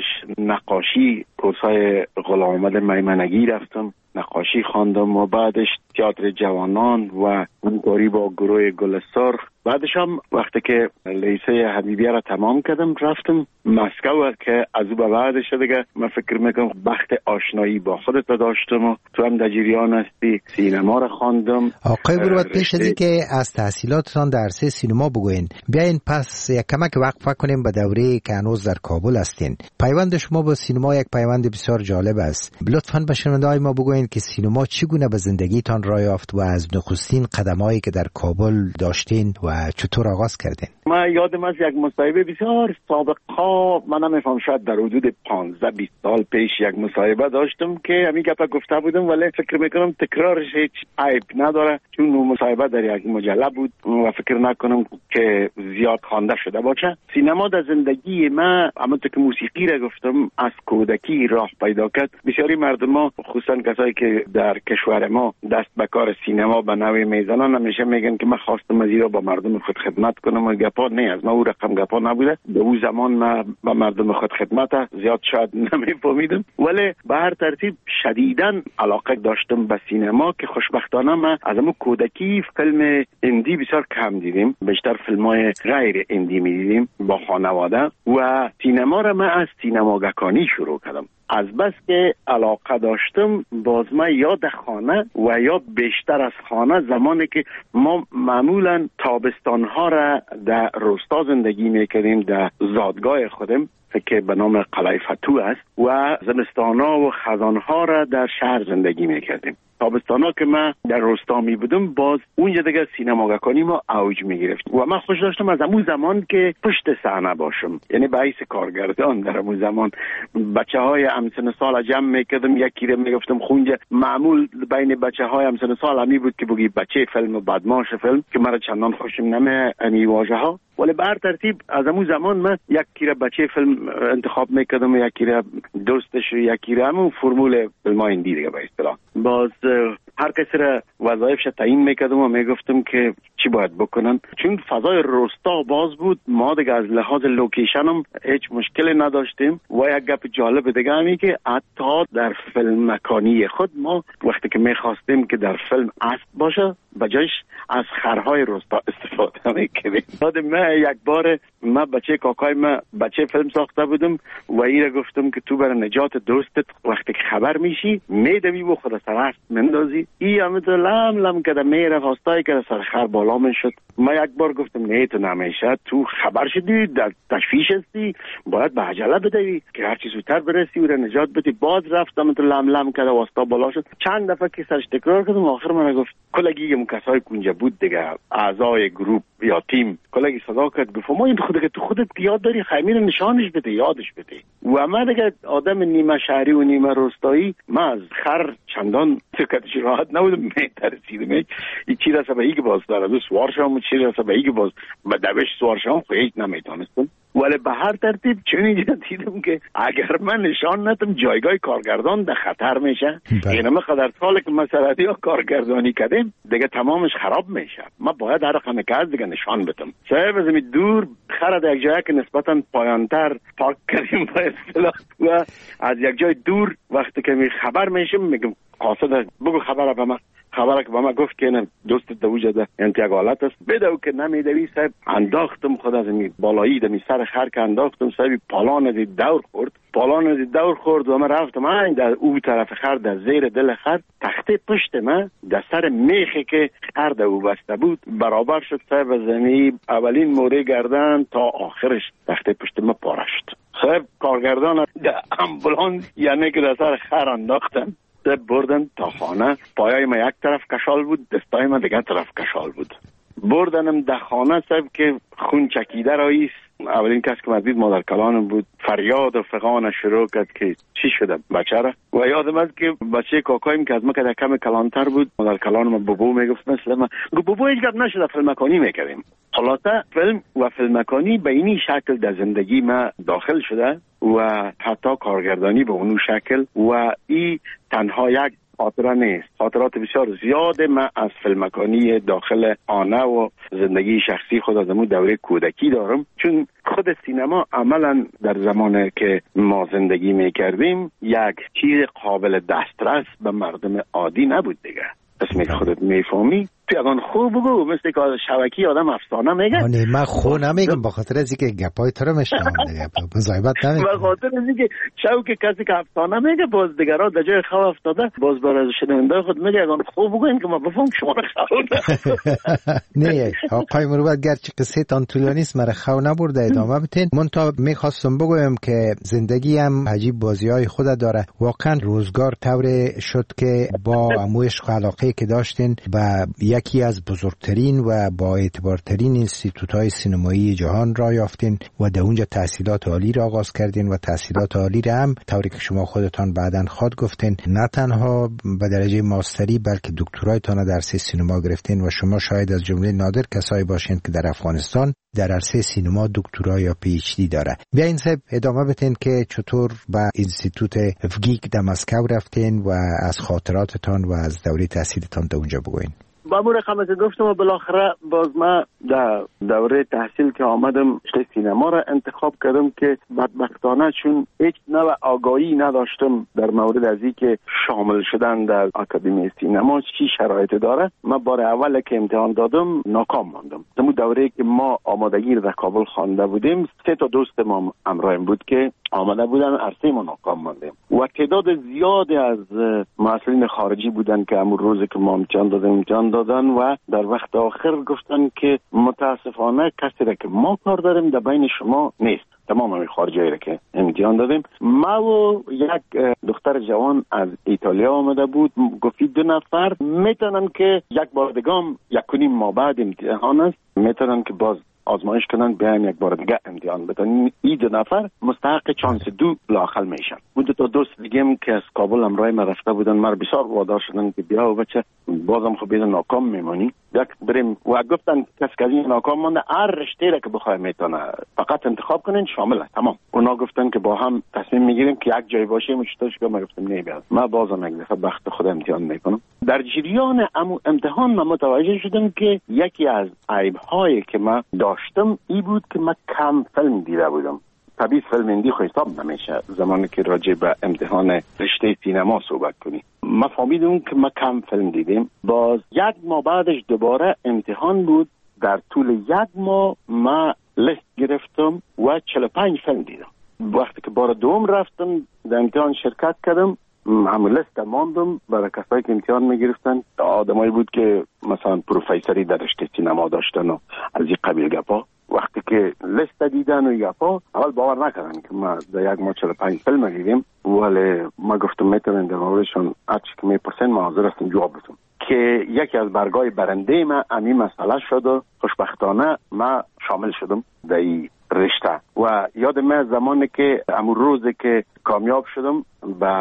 نقاشی، کورسای غلام محمد میمنگی رفتم، نقاشی خواندم و بعدش تئاتر جوانان و همکاری با گروه گل سرخ. بعدش هم وقتی که لیسه حبیبیه را تمام کردم رفتم مسکو که از او به بعدش دیگه من فکر میکنم بخت آشنایی با خودت داشتم و تو هم در جریان هستی. سینما را خواندم. آقای مروت، پیش از اینکه از تحصیلاتتان در عرصه سینما بگوین، بیاین پس یک کمک وقفه کنیم به دوره که هنوز در کابل هستین. پیوند شما با سینما یک پیوند بسیار جالب است. لطفاً به شنونده‌های ما بگوین که سینما چگونه به زندگیتان راه یافت و از نخستین قدمایی که در کابل داشتین و چطور آغاز کردین؟ من یادم از یک مصاحبه بسیار سابقا، من نمیفهم شاید در حدود پانزده بیست سال پیش یک مصاحبه داشتم که همین گپا گفته بودم، ولی فکر میکنم تکرارش هیچ عیب نداره چون اون مصاحبه در یک مجله بود و فکر نکنم که زیاد خوانده شده باشه. سینما در زندگی من همونطور که موسیقی را گفتم از کودکی راه پیدا کرد. بسیاری مردم ما خصوصا کسایی که در کشور ما دست به کار سینما به نوعی میزنن همیشه میگن که من خواستم از ایران با مردم خود خدمت کنم و گپا نه از ما او رقم گپا نبوده. به اون زمان من با مردم خود خدمت زیاد شاید نمیفهمیدم، ولی به هر ترتیب شدیداً علاقه داشتم به سینما که خوشبختانه من از همون کودکی فیلم هندی بسیار کم دیدیم، بیشتر فیلم‌های غیر هندی می‌دیدیم با خانواده و سینما را من از سینماگکانی شروع کردم. از بس که علاقه داشتم باز ما یا در خانه و یا بیشتر از خانه، زمانی که ما معمولا تابستانها را در روستا زندگی میکردیم در زادگاه خودم که به نام قلعه فتوح است و زمستانها و خزانها را در شهر زندگی میکردیم. تابستانا که من در روستا می بودم باز اونجا دیگه سینماگکانی ما اوج می گرفت و من خوش داشتم از همون زمان که پشت صحنه باشم، یعنی به حیث کارگردان در همون زمان بچه های همسن سال جمع می کردم، یکی رو می گفتم خونجا. معمول بین بچه های همسن سال همی بود که بگی بچه فیلم و بدماش فیلم که مرا چندان خوشم نمی امی واژه ها، ولی به هر ترتیب از همون زمان من یکی رو بچه فیلم انتخاب می کردم و یکی رو دوستش و یکی رو همون فرمول فیلم های هندی دیگه به اصطلاح. باز هر کسی را وظایفش تعیین میکردم و میگفتم که چی باید بکنن، چون فضای روستا باز بود. ما دیگه از لحاظ لوکیشن هم هیچ مشکلی نداشتیم و یک گپ جالب دیگه همی که حتی در فیلم مکانی خود ما وقتی که میخواستیم که در فیلم اسب باشه بجایش از خرهای روستا استفاده میکردیم. یادم من یک بار من بچه کاکای من بچه فیلم ساخته بودم و ایره گفتم که تو برای نجات دوستت وقتی که خبر میشی میدوی و خود سر اسب مندازی. ای همه لم لم کده میره خواستایی که سر خر بالا میشد. من یک بار گفتم نه تو نمیشه، تو خبر شدی در تشویش هستی، باید به عجله بدوی که هر چی زودتر برسی و نجات بدی. باز رفتم تو لم لم کده واسطا بالا شد. چند دفعه که سرش تکرار کردم آخر من گفت کلگی کسای کنجا بود دیگه اعضای گروپ یا تیم کلگی صدا کرد گفت ما این خودت تو خودت یاد داری خمیر نشانش بده یادش بده. و من دیگه آدم نیمه شهری و نیمه روستایی من از خر چندان فکرش راحت نبودم، میترسیدم این چی رسه به ای که باز داره دو سوار شم و چی رسه به ای که باز به دوش سوار شم خیلی نمیتونستم. ولی به هر ترتیب چنین دیدم که اگر من نشان ندم جایگاه کارگردان در خطر میشه. اینا ما قدر سال که مسئله ها کارگردانی کردیم دیگه تمامش خراب میشه. ما باید هر رقم که از دیگه نشان بدم. صاحب از دور خرد یک جایی که نسبتا پایانتر پارک کردیم با اصطلاح و از یک جای دور وقتی که می خبر میشم میگم قاصد بگو خبر به من. خبره که با ما گفت که نه دوست دوجه ده انتقالات است بدو که نمیدوی صاحب انداختم خود از می بالایی ده می سر خر که انداختم صاحب پالان از دور خورد پالان از دور خورد و من رفتم این در او طرف خر در زیر دل خر تخته پشت من در سر میخی که خر ده او بسته بود برابر شد صاحب زمین اولین موره گردن تا آخرش تخته پشت من پاره شد. صاحب کارگردان در امبولانس یعنی که در سر خر انداختن بردن تا خانه. پایای ما یک طرف کشال بود دستای ما دیگر طرف کشال بود. بردنم در خانه صاحب که خون چکیده راییست. اولین کس که مدید مادر کلانم بود فریاد و فغان شروع کرد که چی شده بچه را و یادم از که بچه کاکایم که از ما که در کم کلانتر بود مادر کلانم بابو میگفت مثل ما گو بابو هیچ گپ نشده فیلمکانی میکردیم. حالاتا فیلم و فیلمکانی به اینی شکل در زندگی ما داخل شده و حتی کارگردانی به اونو شکل و ای تنها یک خاطره نیست. خاطرات بسیار زیاد من از فیلمکانی داخل آنه و زندگی شخصی خود از امون دوره کودکی دارم چون خود سینما عملا در زمانی که ما زندگی میکردیم یک چیز قابل دسترس به مردم عادی نبود دیگه. اسمی خودت میفهمی تو اگان خوب بگو مثل که شبکی آدم افسانه میگه. نه من خو نمیگم با خاطر از اینکه گپای تو رو میشنم دیگه مزایبت نمیگم. با خاطر از اینکه شوک کسی که افسانه میگه باز دیگرها در جای خو افتاده باز برای شنونده خود میگه اگان خوب بگو این که ما بفهم شما رو خو نه آقای مروت گرچه قصه تان طولانی است مرا خو نبرده ادامه بتین. من تا میخواستم بگویم که زندگی هم عجیب بازی‌های خود داره. واقعا روزگار طوری شد که با عشق و علاقه که داشتین و یکی از بزرگترین و با اعتبارترین انستیتوت‌های سینمایی جهان را یافتین و در اونجا تحصیلات عالی را آغاز کردین و تحصیلات عالی را هم طوری که شما خودتان بعداً خود گفتین نه تنها به درجه ماستری بلکه دکترایتان در عرصه سینما گرفتین و شما شاید از جمله نادر کسایی باشین که در افغانستان در عرصه سینما دکترا یا پی اچ دی داره. بیاین صاحب ادامه بدین که چطور به انستیتوت افگیک در مسکو رفتین و از خاطراتتان و از دوره تحصیلتان در اونجا بگوین. با مور خمه که گفتم و بالاخره باز ما در دوره تحصیل که آمدم رشته سینما را انتخاب کردم که بدبختانه چون هیچ نوع آگاهی نداشتم در مورد از این که شامل شدن در آکادمی سینما چی شرایط داره. ما بار اول که امتحان دادم ناکام ماندم. در دوره که ما آمادگی در کابل خوانده بودیم سه تا دوست ما همراهیم بود که آمده بودن عرصه ما ناکام ماندیم و تعداد زیادی از مسئولین خارجی بودن که امروز روزی که ما امتحان دادیم امتحان دادن و در وقت آخر گفتن که متاسفانه کسی را که ما کار داریم در بین شما نیست. تمام همین خارجی را که امتحان دادیم ما و یک دختر جوان از ایتالیا آمده بود گفت دو نفر میتونن که یک بار دیگه یک کنیم ما بعد امتحان است میتونن که باز آزمایش کنن بیایم یک بار دیگه امتحان بدن. این دو نفر مستحق چانس دو لاخل میشن. بود تا دوست دیگه که از کابل همراه ما رفته بودن مر بسیار وادار شدن که بیا و بچه بازم خب بیدن ناکام میمانی یک بریم و گفتن کس که این ناکام مانده هر رشته را که بخواه میتونه فقط انتخاب کنین شامل است تمام. اونا گفتن که با هم تصمیم میگیریم که یک جای باشیم چطورش که ما گفتم نه بیاد ما بازم یک دفعه بخت خود امتحان میکنم. در جریان امتحان ما متوجه شدم که یکی از عیب‌هایی که ما داشتم ای بود که من کم فیلم دیده بودم. طبیعی فیلم هندی خو حساب نمیشه زمانی که راجع به امتحان رشته سینما صحبت کنی. ما فهمیدم که ما کم فیلم دیدیم. باز یک ماه بعدش دوباره امتحان بود. در طول یک ماه ما لیست گرفتم و چهل و پنج فیلم دیدم. وقتی که بار دوم رفتم در امتحان شرکت کردم همون لیست ماندم برای کسایی که امتحان میگرفتن. آدمایی بود که مثلا پروفیسوری در رشته سینما داشتن و از این قبیل گپا. وقتی که لیست دیدن و گپا اول باور نکردن که ما در یک ماه چهل و پنج فیلم دیدیم ولی ما گفتم میتونن در موردشون هرچی که میپرسن ما حاضر هستم جواب بدم که یکی از برگای برنده ما همین مسئله شد و خوشبختانه ما شامل شدم در این رشته. و یاد من زمانی که امروز روزی که کامیاب شدم به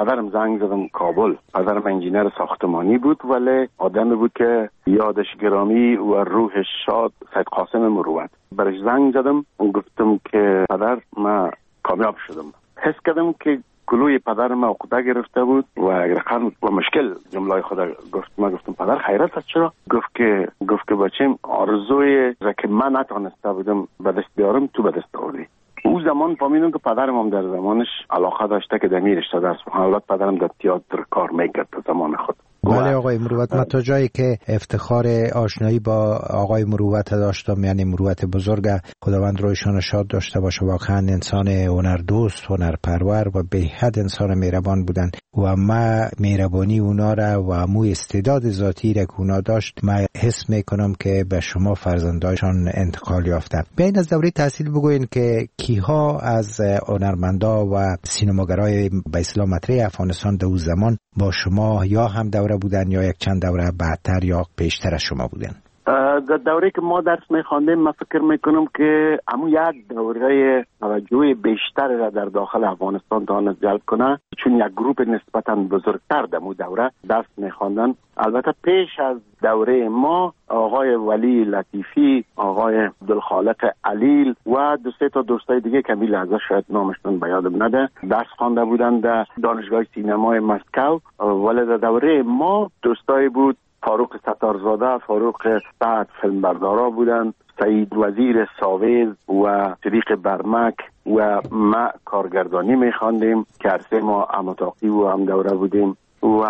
پدرم زنگ زدم کابل. پدرم انجینر ساختمانی بود ولی آدمی بود که یادش گرامی و روحش شاد سید قاسم مروت. برش زنگ زدم و گفتم که پدر من کامیاب شدم. حس کردم که کلوی پدر ما عقده گرفته بود و رقم و مشکل جمله خدا گفت. ما گفتم پدر خیرت است چرا؟ گفت که گفت که بچم آرزوی را که من نتونسته بودم به دست بیارم تو به دست آوردی. او زمان فهمیدم که پدرم هم در زمانش علاقه داشته که در رشته درس بخونه. البته پدرم در تئاتر کار میکرد در زمان خود. بله آقای مروت، من تا جایی که افتخار آشنایی با آقای مروت داشتم، یعنی مروت بزرگ، خداوند رویشان شاد داشته باشه، واقعا انسان هنردوست، هنرپرور و به حد انسان مهربان بودن و ما مهربانی اونا را و مو استعداد ذاتی را که اونا داشت من حس میکنم که به شما فرزندایشان انتقال یافته. بیاین از دوره تحصیل بگوین که کیها از هنرمندا و سینماگرای به اصطلاح مطرح افغانستان در اون زمان با شما یا هم دوره بودن یا یک چند دوره بعدتر یا پیشتر از شما بودن؟ در دوره که ما درس میخواندیم من فکر میکنم که همون یک دوره توجه بیشتر را در داخل افغانستان تواند جلب کنه، چون یک گروپ نسبتا بزرگتر در اون دوره درس میخواندن. البته پیش از دوره ما آقای ولی لطیفی، آقای عبدالخالق علیل و دو سه تا دوستای دیگه که میل ازش شاید نامشون به یادم نده درس خوانده بودن در دانشگاه سینمای مسکو. ولی در دوره ما دوستای بود فاروق ستارزاده، فاروق سعد فیلمبردارا بودن، سعید وزیر ساویز و صدیق برمک و ما کارگردانی میخواندیم که عرصه ما امتاقی و هم دوره بودیم و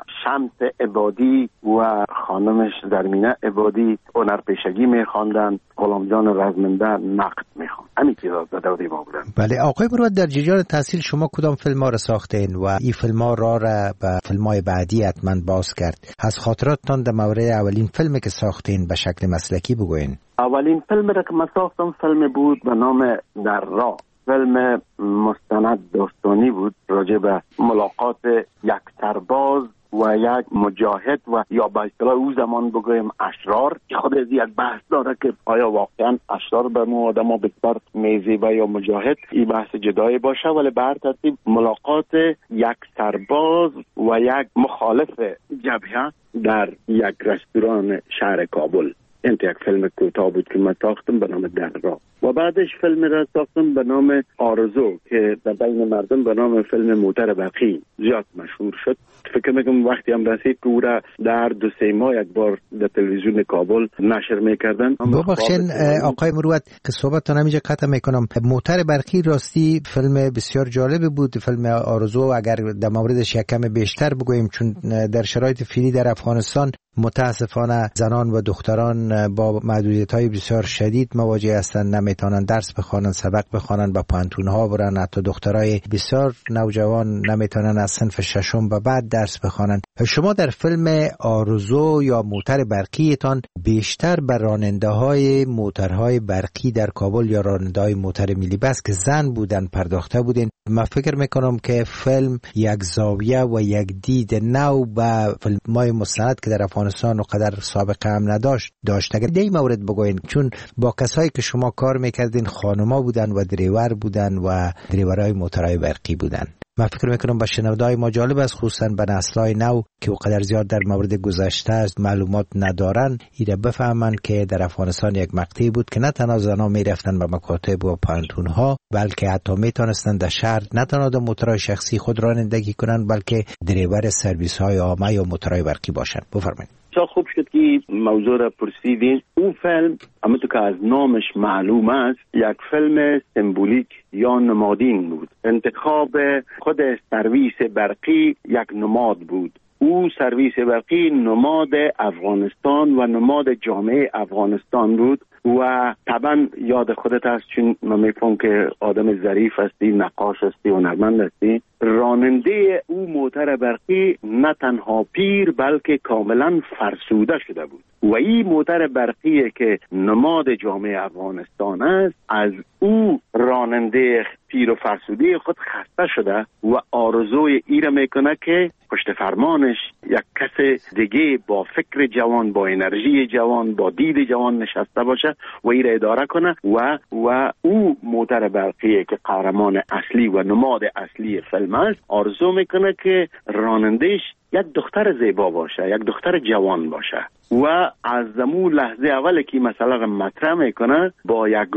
شمس عبادی و خانمش زرمینه عبادی هنرپیشگی میخواندن، غلام جان رزمنده نقد میخواند. همین چیزا در دوره ما بودن. بله آقای مروت، در جریان تحصیل شما کدام فیلم ها را ساختین و این فیلم ها را را به فیلم های بعدی حتما باز کرد؟ از خاطراتتان در مورد اولین فیلمی که ساختین به شکل مسلکی بگوین. اولین فیلم را که من ساختم فیلم بود به نام در راه. فیلم مستند داستانی بود راجع به ملاقات یک سرباز و یک مجاهد و یا به اصطلاح او زمان بگویم اشرار، که خود از یک بحث داره که آیا واقعا اشرار به ما آدم ها بسیار میزیبه یا مجاهد، این بحث جدایی باشه. ولی بر ترتیب ملاقات یک سرباز و یک مخالف جبهه در یک رستوران شهر کابل. این یک فیلم کوتاه بود که من ساختم به نام در راه و بعدش فیلم را ساختم به نام آرزو که در بین مردم به نام فیلم موتر برقی زیاد مشهور شد. فکر میکنم وقتی هم رسید که او را در دو سه ماه یک بار در تلویزیون کابل نشر میکردن. ببخشید آقای مروت که صحبتتان همینجا قطع میکنم. موتر برقی راستی فیلم بسیار جالبی بود. فیلم آرزو اگر در موردش یک کم بیشتر بگوییم، چون در شرایط فعلی در افغانستان متاسفانه زنان و دختران با محدودیت‌های بسیار شدید مواجه هستند، نمیتونن درس بخوانن، سبق بخوانن، با پانتون‌ها برن. حتی دخترای بسیار نوجوان نمیتونن از صنف ششم و بعد درس بخوانن. شما در فیلم آرزو یا موتر برقیتان بیشتر بر راننده‌های موترهای برقی در کابل یا راننده‌های موتر ملی بس که زن بودن پرداخته بودین. من فکر میکنم که فیلم یک زاویه و یک دید نو به فیلم‌های مستند که در افغانستان و قدر سابقه هم نداشت داشت. اگر دی مورد بگوین، چون با کسایی که شما کار میکردین خانوما بودن و دریور بودن و دریورای موترهای برقی بودن. من فکر میکنم با شنونده‌های ما جالب است، خصوصا به نسل‌های نو که اونقدر زیاد در مورد گذشته است معلومات ندارن، ایره بفهمن که در افغانستان یک مقطعی بود که نه تنها زنان میرفتن به مکاتب و پانتون‌ها، بلکه حتی میتونستن در شهر نه تنها در موترهای شخصی خود رانندگی کنن، بلکه دریور سرویس‌های عامه یا موترهای برقی باشن. بفرمایید. چه خوب شد که موضوع را پرسیدین. اون فیلم همونطور که از نامش معلوم است یک فیلم سمبولیک یا نمادین بود. انتخاب خود سرویس برقی یک نماد بود. او سرویس برقی نماد افغانستان و نماد جامعه افغانستان بود و طبعا یاد خودت هست، چون من میفهم که آدم ظریف هستی، نقاش هستی، هنرمند هستی. راننده او موتر برقی نه تنها پیر بلکه کاملا فرسوده شده بود و این موتر برقی که نماد جامعه افغانستان است، از او راننده پیر و فرسوده خود خسته شده و آرزوی ای را میکنه که پشت فرمانش یک کس دیگه با فکر جوان، با انرژی جوان، با دید جوان نشسته باشه و ای را اداره کنه و و او موتر برقیه که قهرمان اصلی و نماد اصلی فیلم است، آرزو میکنه که رانندهش یک دختر زیبا باشه، یک دختر جوان باشه و از زمون لحظه اول که مثلا مطرح میکنه با یک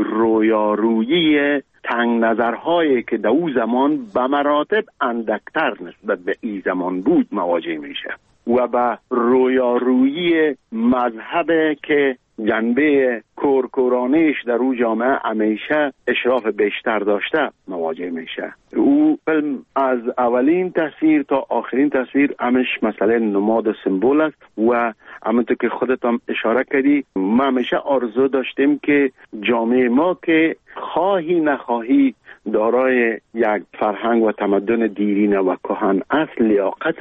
رویارویی تنگ نظرهایی که در او زمان به مراتب اندکتر نسبت به این زمان بود مواجه میشه و به رویارویی مذهب که جنبه کورکورانیش در او جامعه همیشه اشراف بیشتر داشته مواجه میشه. او فیلم از اولین تصویر تا آخرین تصویر همش مسئله نماد و سمبول است و همونطور که خودت هم اشاره کردی ما همیشه آرزو داشتیم که جامعه ما که خواهی نخواهی دارای یک فرهنگ و تمدن دیرینه و کهن اصل لیاقت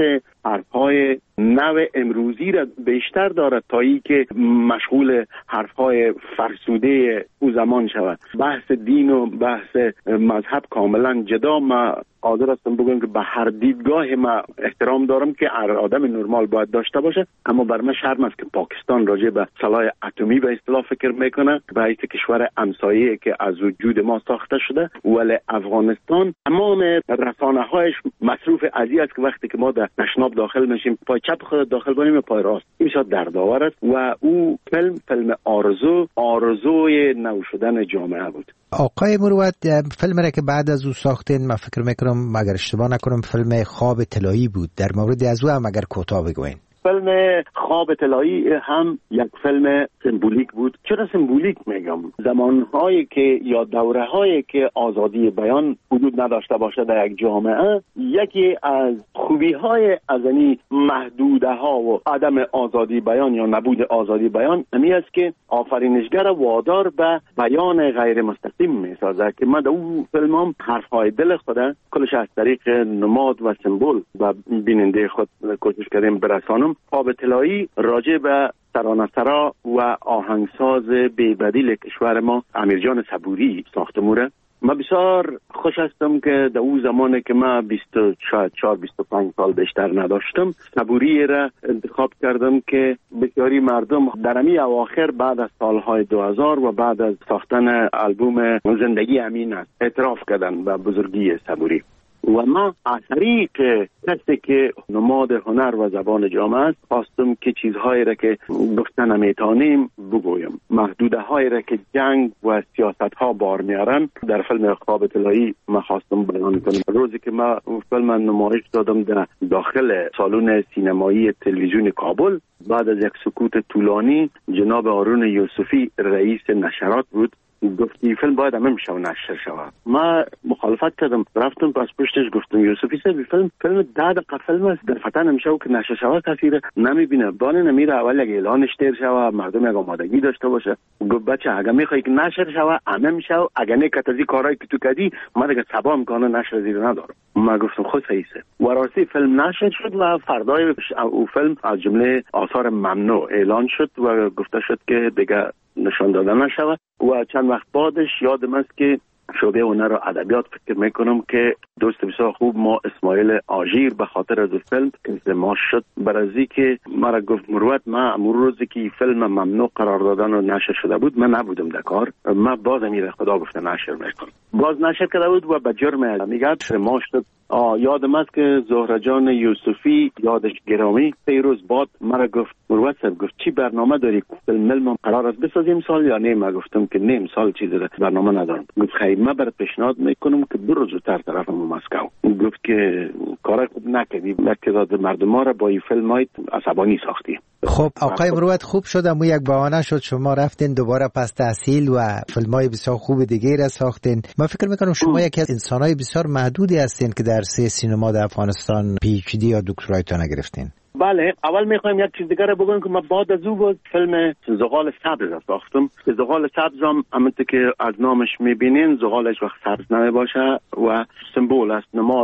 حرفهای نو امروزی را بیشتر دارد تا ای که مشغول حرفهای فرسوده او زمان شود. بحث دین و بحث مذهب کاملا جدا. ما قادر هستم بگم که به هر دیدگاه ما احترام دارم که هر آدم نرمال باید داشته باشه، اما بر من شرم است که پاکستان راجع به سلاح اتمی به اصطلاح فکر میکنه به حیث کشور همسایه که از وجود ما ساخته شده، ولی افغانستان تمام رسانه‌هایش مصروف ازی است که وقتی که ما در تشناب داخل میشیم پای چپ خود داخل کنیم و پای راست، این شاید دردآور است و او فیلم فیلم آرزو آرزوی نو شدن جامعه بود. آقای مروت، فیلم را که بعد از او ساختین من فکر میکنم اگر اشتباه نکنم فیلم خواب طلایی بود، در مورد از او هم اگر کوتاه بگوین. فیلم خواب طلایی هم یک فیلم سمبولیک بود. چرا سمبولیک میگم؟ زمانهایی که یا دوره‌هایی که آزادی بیان حدود نداشته باشه در یک جامعه، یکی از خوبی‌های از این محدوده‌ها و عدم آزادی بیان یا نبود آزادی بیان همین است که آفرینشگر وادار به بیان غیر مستقیم می‌سازه که ما در اون فیلمام حرف‌های دل خود کلش از طریق نماد و سمبول و بیننده خود کوشش کردیم برسانم. خواب طلایی راجع به ترانه‌سرا و آهنگساز بی‌بدیل کشور ما امیرجان صبوری ساخته موره. من بسیار خوش هستم که در اون زمانی که من بیست و چهار بیست و پنج سال بیشتر نداشتم صبوری را انتخاب کردم که بسیاری مردم در امی اواخر بعد از سالهای دو هزار و بعد از ساختن آلبوم زندگی امین است اعتراف کردن به بزرگی صبوری و ما از طریق کسی که نماد هنر و زبان جامعه است خواستم که چیزهایی را که گفتن نمیتونیم بگویم، محدوده هایی را که جنگ و سیاست ها بار میارن در فیلم خواب طلایی ما خواستم بیان کنم. روزی که ما فیلم نمایش دادم در داخل سالن سینمایی تلویزیون کابل، بعد از یک سکوت طولانی جناب هارون یوسفی رئیس نشرات بود گفت این فیلم باید همه میشه و نشر شود. ما مخالفت کردم، رفتم پس پشتش گفتم یوسفی صاحب فیلم فیلم ده دقیقه فیلم است، در فتن نمیشه و که نشر شود کسی نمیبینه، بانه نمیره اول یک اعلانش تیر شود مردم یک آمادگی داشته باشه. گفت بچه اگه میخوای که نشر شود همه میشه و اگه نه کتازی کارهایی که تو کردی ما دیگه سبا امکانه نشر زیر ندارم. ما گفتم خود صحیحه و راستی فیلم نشر شد و فردای او فیلم از جمله آثار ممنوع اعلان شد و گفته شد که دیگه نشان داده نشود و چند وقت بعدش یادم است که شعبه هنر و ادبیات فکر میکنم که دوست بسیار خوب ما اسماعیل آژیر به خاطر از فیلم انضماش شد برازی که مرا گفت مروت ما امور روزی که فیلم ممنوع قرار دادن و نشر شده بود من نبودم در کار، ما باز امیر خدا گفته نشر میکنم، باز نشر کرده بود و به جرم میگه ما شد. یادم است که زهره جان یوسفی یادش گرامی سه روز بعد مرا گفت مروت صاحب گفت چی برنامه داری فیلم ملم قرار است بسازیم سال یا نه؟ من گفتم که نیم سال چیزی برنامه ندارم. گفت خیر من برات پیشنهاد میکنم که برو زودتر طرف مسکو. گفت که کار خوب نکردی، تعداد مردم ها را با این فیلم های عصبانی ساختی. خب آقای مروت خوب شد اما یک بهانه شد شما رفتین دوباره پس تحصیل و فیلم های بسیار خوب دیگه را ساختین. من فکر میکنم شما یکی از انسان های بسیار محدودی هستین که در سه سینما در افغانستان پی اچ دی یا دکترایتون گرفتین. بله، اول میخوایم یک چیز دیگه رو بگم که من بعد از او بود فیلم زغال سبز را ساختم. زغال سبز هم همونطور که از نامش میبینین زغالش وقت سبز نمی باشه و سمبول است، نماد است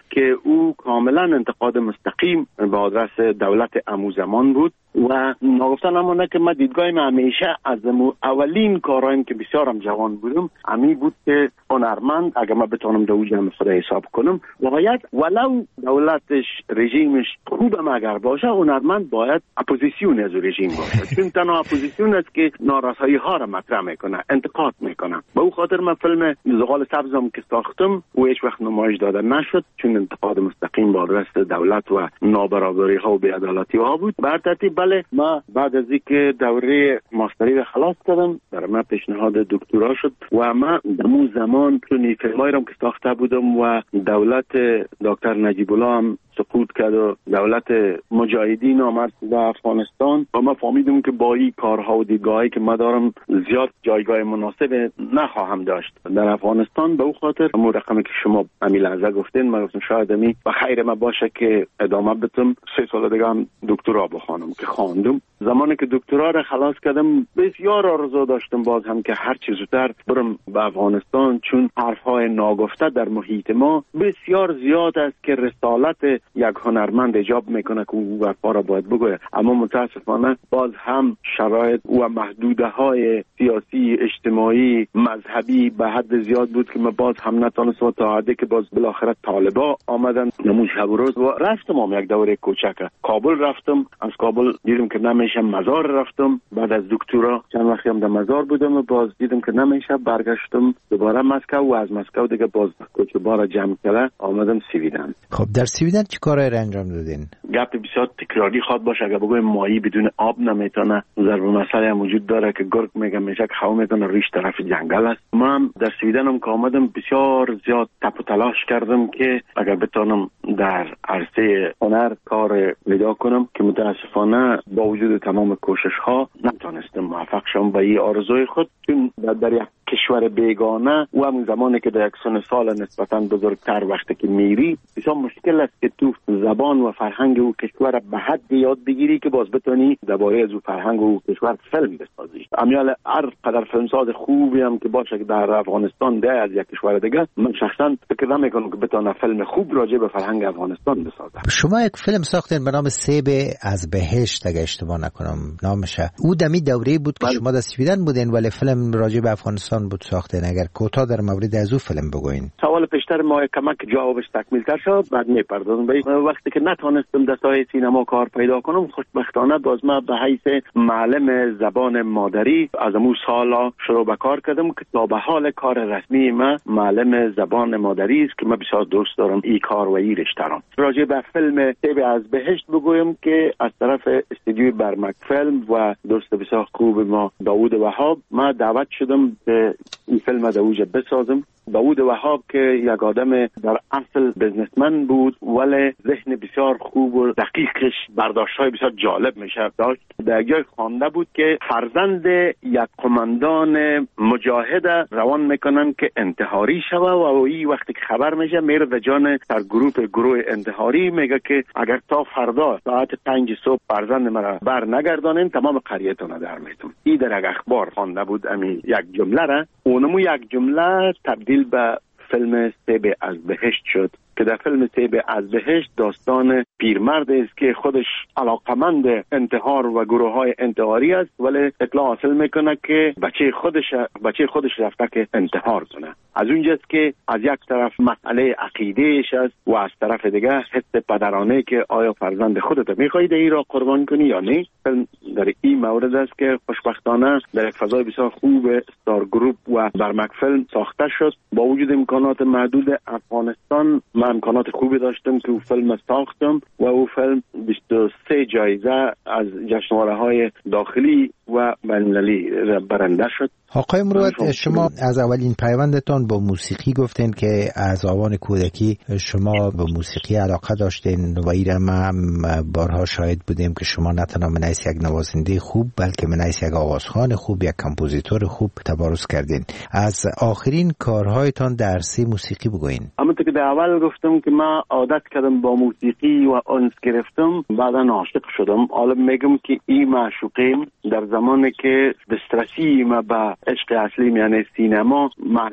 که او کاملا انتقاد مستقیم به آدرس دولت اموزمان بود و ناگفتن همونه که من دیدگاهیم همیشه از اولین کارهایم که بسیارم جوان بودم امی بود که هنرمند اگر من بتونم دو جمع خدا حساب کنم باید ولو دولتش رژیمش خوبم اگر باشه هنرمند باید اپوزیسیون از رژیم باشه چون تنها اپوزیسیون است که نارسایی ها را مطرح میکنه انتقاد میکنه. به او خاطر من فیلم زغال سبزم که ساختم و هیچ وقت نمایش داده نشد چون انتقاد مستقیم با آدرس دولت و نابرابری ها و بی‌عدالتی ها بود. بر ترتیب بله ما بعد از اینکه دوره ماستری را خلاص کردم در من پیشنهاد دکترا شد و ما در زمان چون فیلمایی را که ساخته بودم و دولت دکتر نجیب الله هم سقوط کرد و دولت مجاهدین آمد در افغانستان و ما فهمیدم که با این کارها و دیدگاهی که ما دارم زیاد جایگاه مناسب نخواهم داشت در افغانستان. به او خاطر همون رقمی که شما امی لحظه گفتین ما گفتم شاید امی و خیر ما باشه که ادامه بدم سه سال دیگه هم دکترا بخوانم که خواندم. زمانی که دکترا را خلاص کردم بسیار آرزو داشتم باز هم که هر چه زودتر برم به افغانستان چون حرفهای ناگفته در محیط ما بسیار زیاد است که رسالت یک هنرمند ایجاب میکنه که او حرفا را باید بگوید اما متاسفانه باز هم شرایط و محدوده های سیاسی اجتماعی مذهبی به حد زیاد بود که ما باز هم نتونستم تا حدی که باز بالاخره طالبا آمدن نموز شب و روز و رفتم هم یک دوره کوچک کابل رفتم از کابل دیدم که نمیشه مزار رفتم بعد از دکترا چند وقتی هم در مزار بودم و باز دیدم که نمیشه برگشتم دوباره مسکو و از مسکو دیگه باز کوچه بارا جمع کرده آمدم سویدن. خب در سویدن چی کارایی را انجام دادین؟ گپ بسیار تکراری خواد باشه اگه بگویم ماهی بدون آب نمیتونه ضرب مسئله هم وجود داره که گرگ میگه میشه که هوا میتونه ریش طرف جنگل است. من در سویدن هم که آمدم بسیار زیاد تپ و تلاش کردم که اگر بتونم در عرصه هنر کار پیدا کنم که متاسفانه با وجود تمام کوشش ها نتونستم موفق شم به این آرزوی خود چون در یک کشور بیگانه و همون زمانی که در یک سن سال نسبتا بزرگتر وقتی که میری بسیار مشکل است که تو زبان و فرهنگ او کشور به حد یاد بگیری که باز بتونی درباره از او فرهنگ و کشور فیلم بسازی. امیال هر قدر فیلمساز خوبی هم که باشه که در افغانستان ده از یک کشور دیگه من شخصا فکر نمیکنم که بتونه فیلم خوب راجع به فرهنگ افغانستان بسازه. شما یک فیلم ساختین به نام سیب از بهشت اگه اشتباه نکنم نامشه. او دمی دوره بود که بل... شما در سویدن بودین ولی فیلم راجع به افغانستان بود ساختین. اگر کوتاه در مورد از او فیلم بگوین. سوال پیشتر ما کمک جوابش تکمیل تر شد بعد میپردازم به وقتی که نتونستم در ساحه سینما کار پیدا کنم خوشبختانه باز ما به حیث معلم زبان مادری از امو سالا شروع به کار کردم که تا به حال کار رسمی ما معلم زبان مادری است که من بسیار دوست دارم این کار و این رشته را. راجع به فیلم سیب از بهشت بگویم که از طرف استودیوی برمک فیلم و دوست بسیار خوب ما داوود وهاب ما دعوت شدم که این فیلم در اوج بسازم. داوود وهاب که یک آدم در اصل بزنسمن بود ولی ذهن بسیار خوب و دقیقش برداشت‌های بسیار جالب میشه داشت. در جای خوانده بود که فرزند یک قماندان مجاهد روان میکنن که انتحاری شوه و اوی وقتی که خبر میشه میره در جان در گروه گروه انتحاری میگه که اگر تا فردا ساعت پنج صبح فرزند مرا بر نگردانین تمام قریه‌تون در میتون. این در یک اخبار خوانده بود امی یک جمله را اونمو یک جمله تبدیل به فیلم سیب از بهشت شد که در فیلم سیب از بهشت داستان پیرمرد است که خودش علاقمند انتحار و گروه های انتحاری است ولی اطلاع حاصل میکنه که بچه خودش بچه خودش رفته که انتحار کنه. از اونجاست که از یک طرف مسئله عقیدهش است و از طرف دیگه حس پدرانه که آیا فرزند خودت میخوای این را قربان کنی یا نه. فیلم در این مورد است که خوشبختانه در یک فضای بسیار خوب استار گروپ و برمک فیلم ساخته شد. با وجود امکانات محدود افغانستان من امکانات خوبی داشتم که او فیلم ساختم و او فیلم بیست و سه جایزه از جشنواره‌های داخلی و بین‌المللی برنده شد. آقای مروت شما از اولین پیوندتان با موسیقی گفتین که از آوان کودکی شما به موسیقی علاقه داشتین و ایره ما بارها شاهد بودیم که شما نه تنها منیس یک نوازنده خوب بلکه منیس یک آوازخوان خوب یک کمپوزیتور خوب تبارز کردین. از آخرین کارهایتان در سی موسیقی بگوین. همونطور که در اول گفتم که من عادت کردم با موسیقی و انس گرفتم بعدا عاشق شدم. حالا میگم که این معشوقیم در زمانی که دسترسی ما به عشق اصلی یعنی سینما محدود شده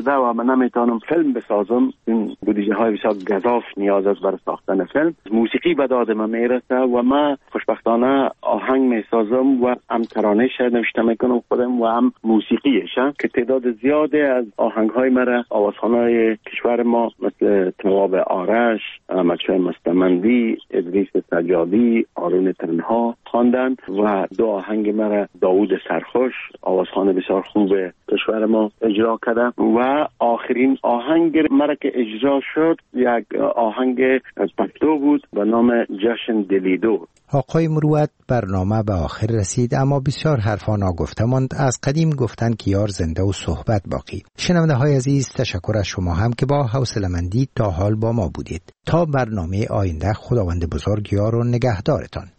کرده و من نمیتونم فیلم بسازم. این بودجه های بسیار گزاف نیاز است برای ساختن فیلم. موسیقی به داد من میرسه و من خوشبختانه آهنگ میسازم و هم ترانه‌اش نوشته میکنم خودم و هم موسیقیش، که تعداد زیاده از آهنگ های مرا آوازخوان‌های کشور ما مثل تواب آرش، احمدشاه مستمندی، ادریس سجادی، آرون تنها خواندن و دو آهنگ مرا داوود سرخوش آوازخوان بسیار خوب کشور ما اجرا کرده و آخرین آهنگ مرا که اجرا شد یک آهنگ پشتو بود به نام جشن دلیدو. آقای مروت، برنامه به آخر رسید، اما بسیار حرفا ناگفته ماند. از قدیم گفتن که یار زنده و صحبت باقی. شنونده های عزیز، تشکر از شما هم که با حوصله‌مندی تا حال با ما بودید. تا برنامه آینده، خداوند بزرگ یار و نگهدارتان.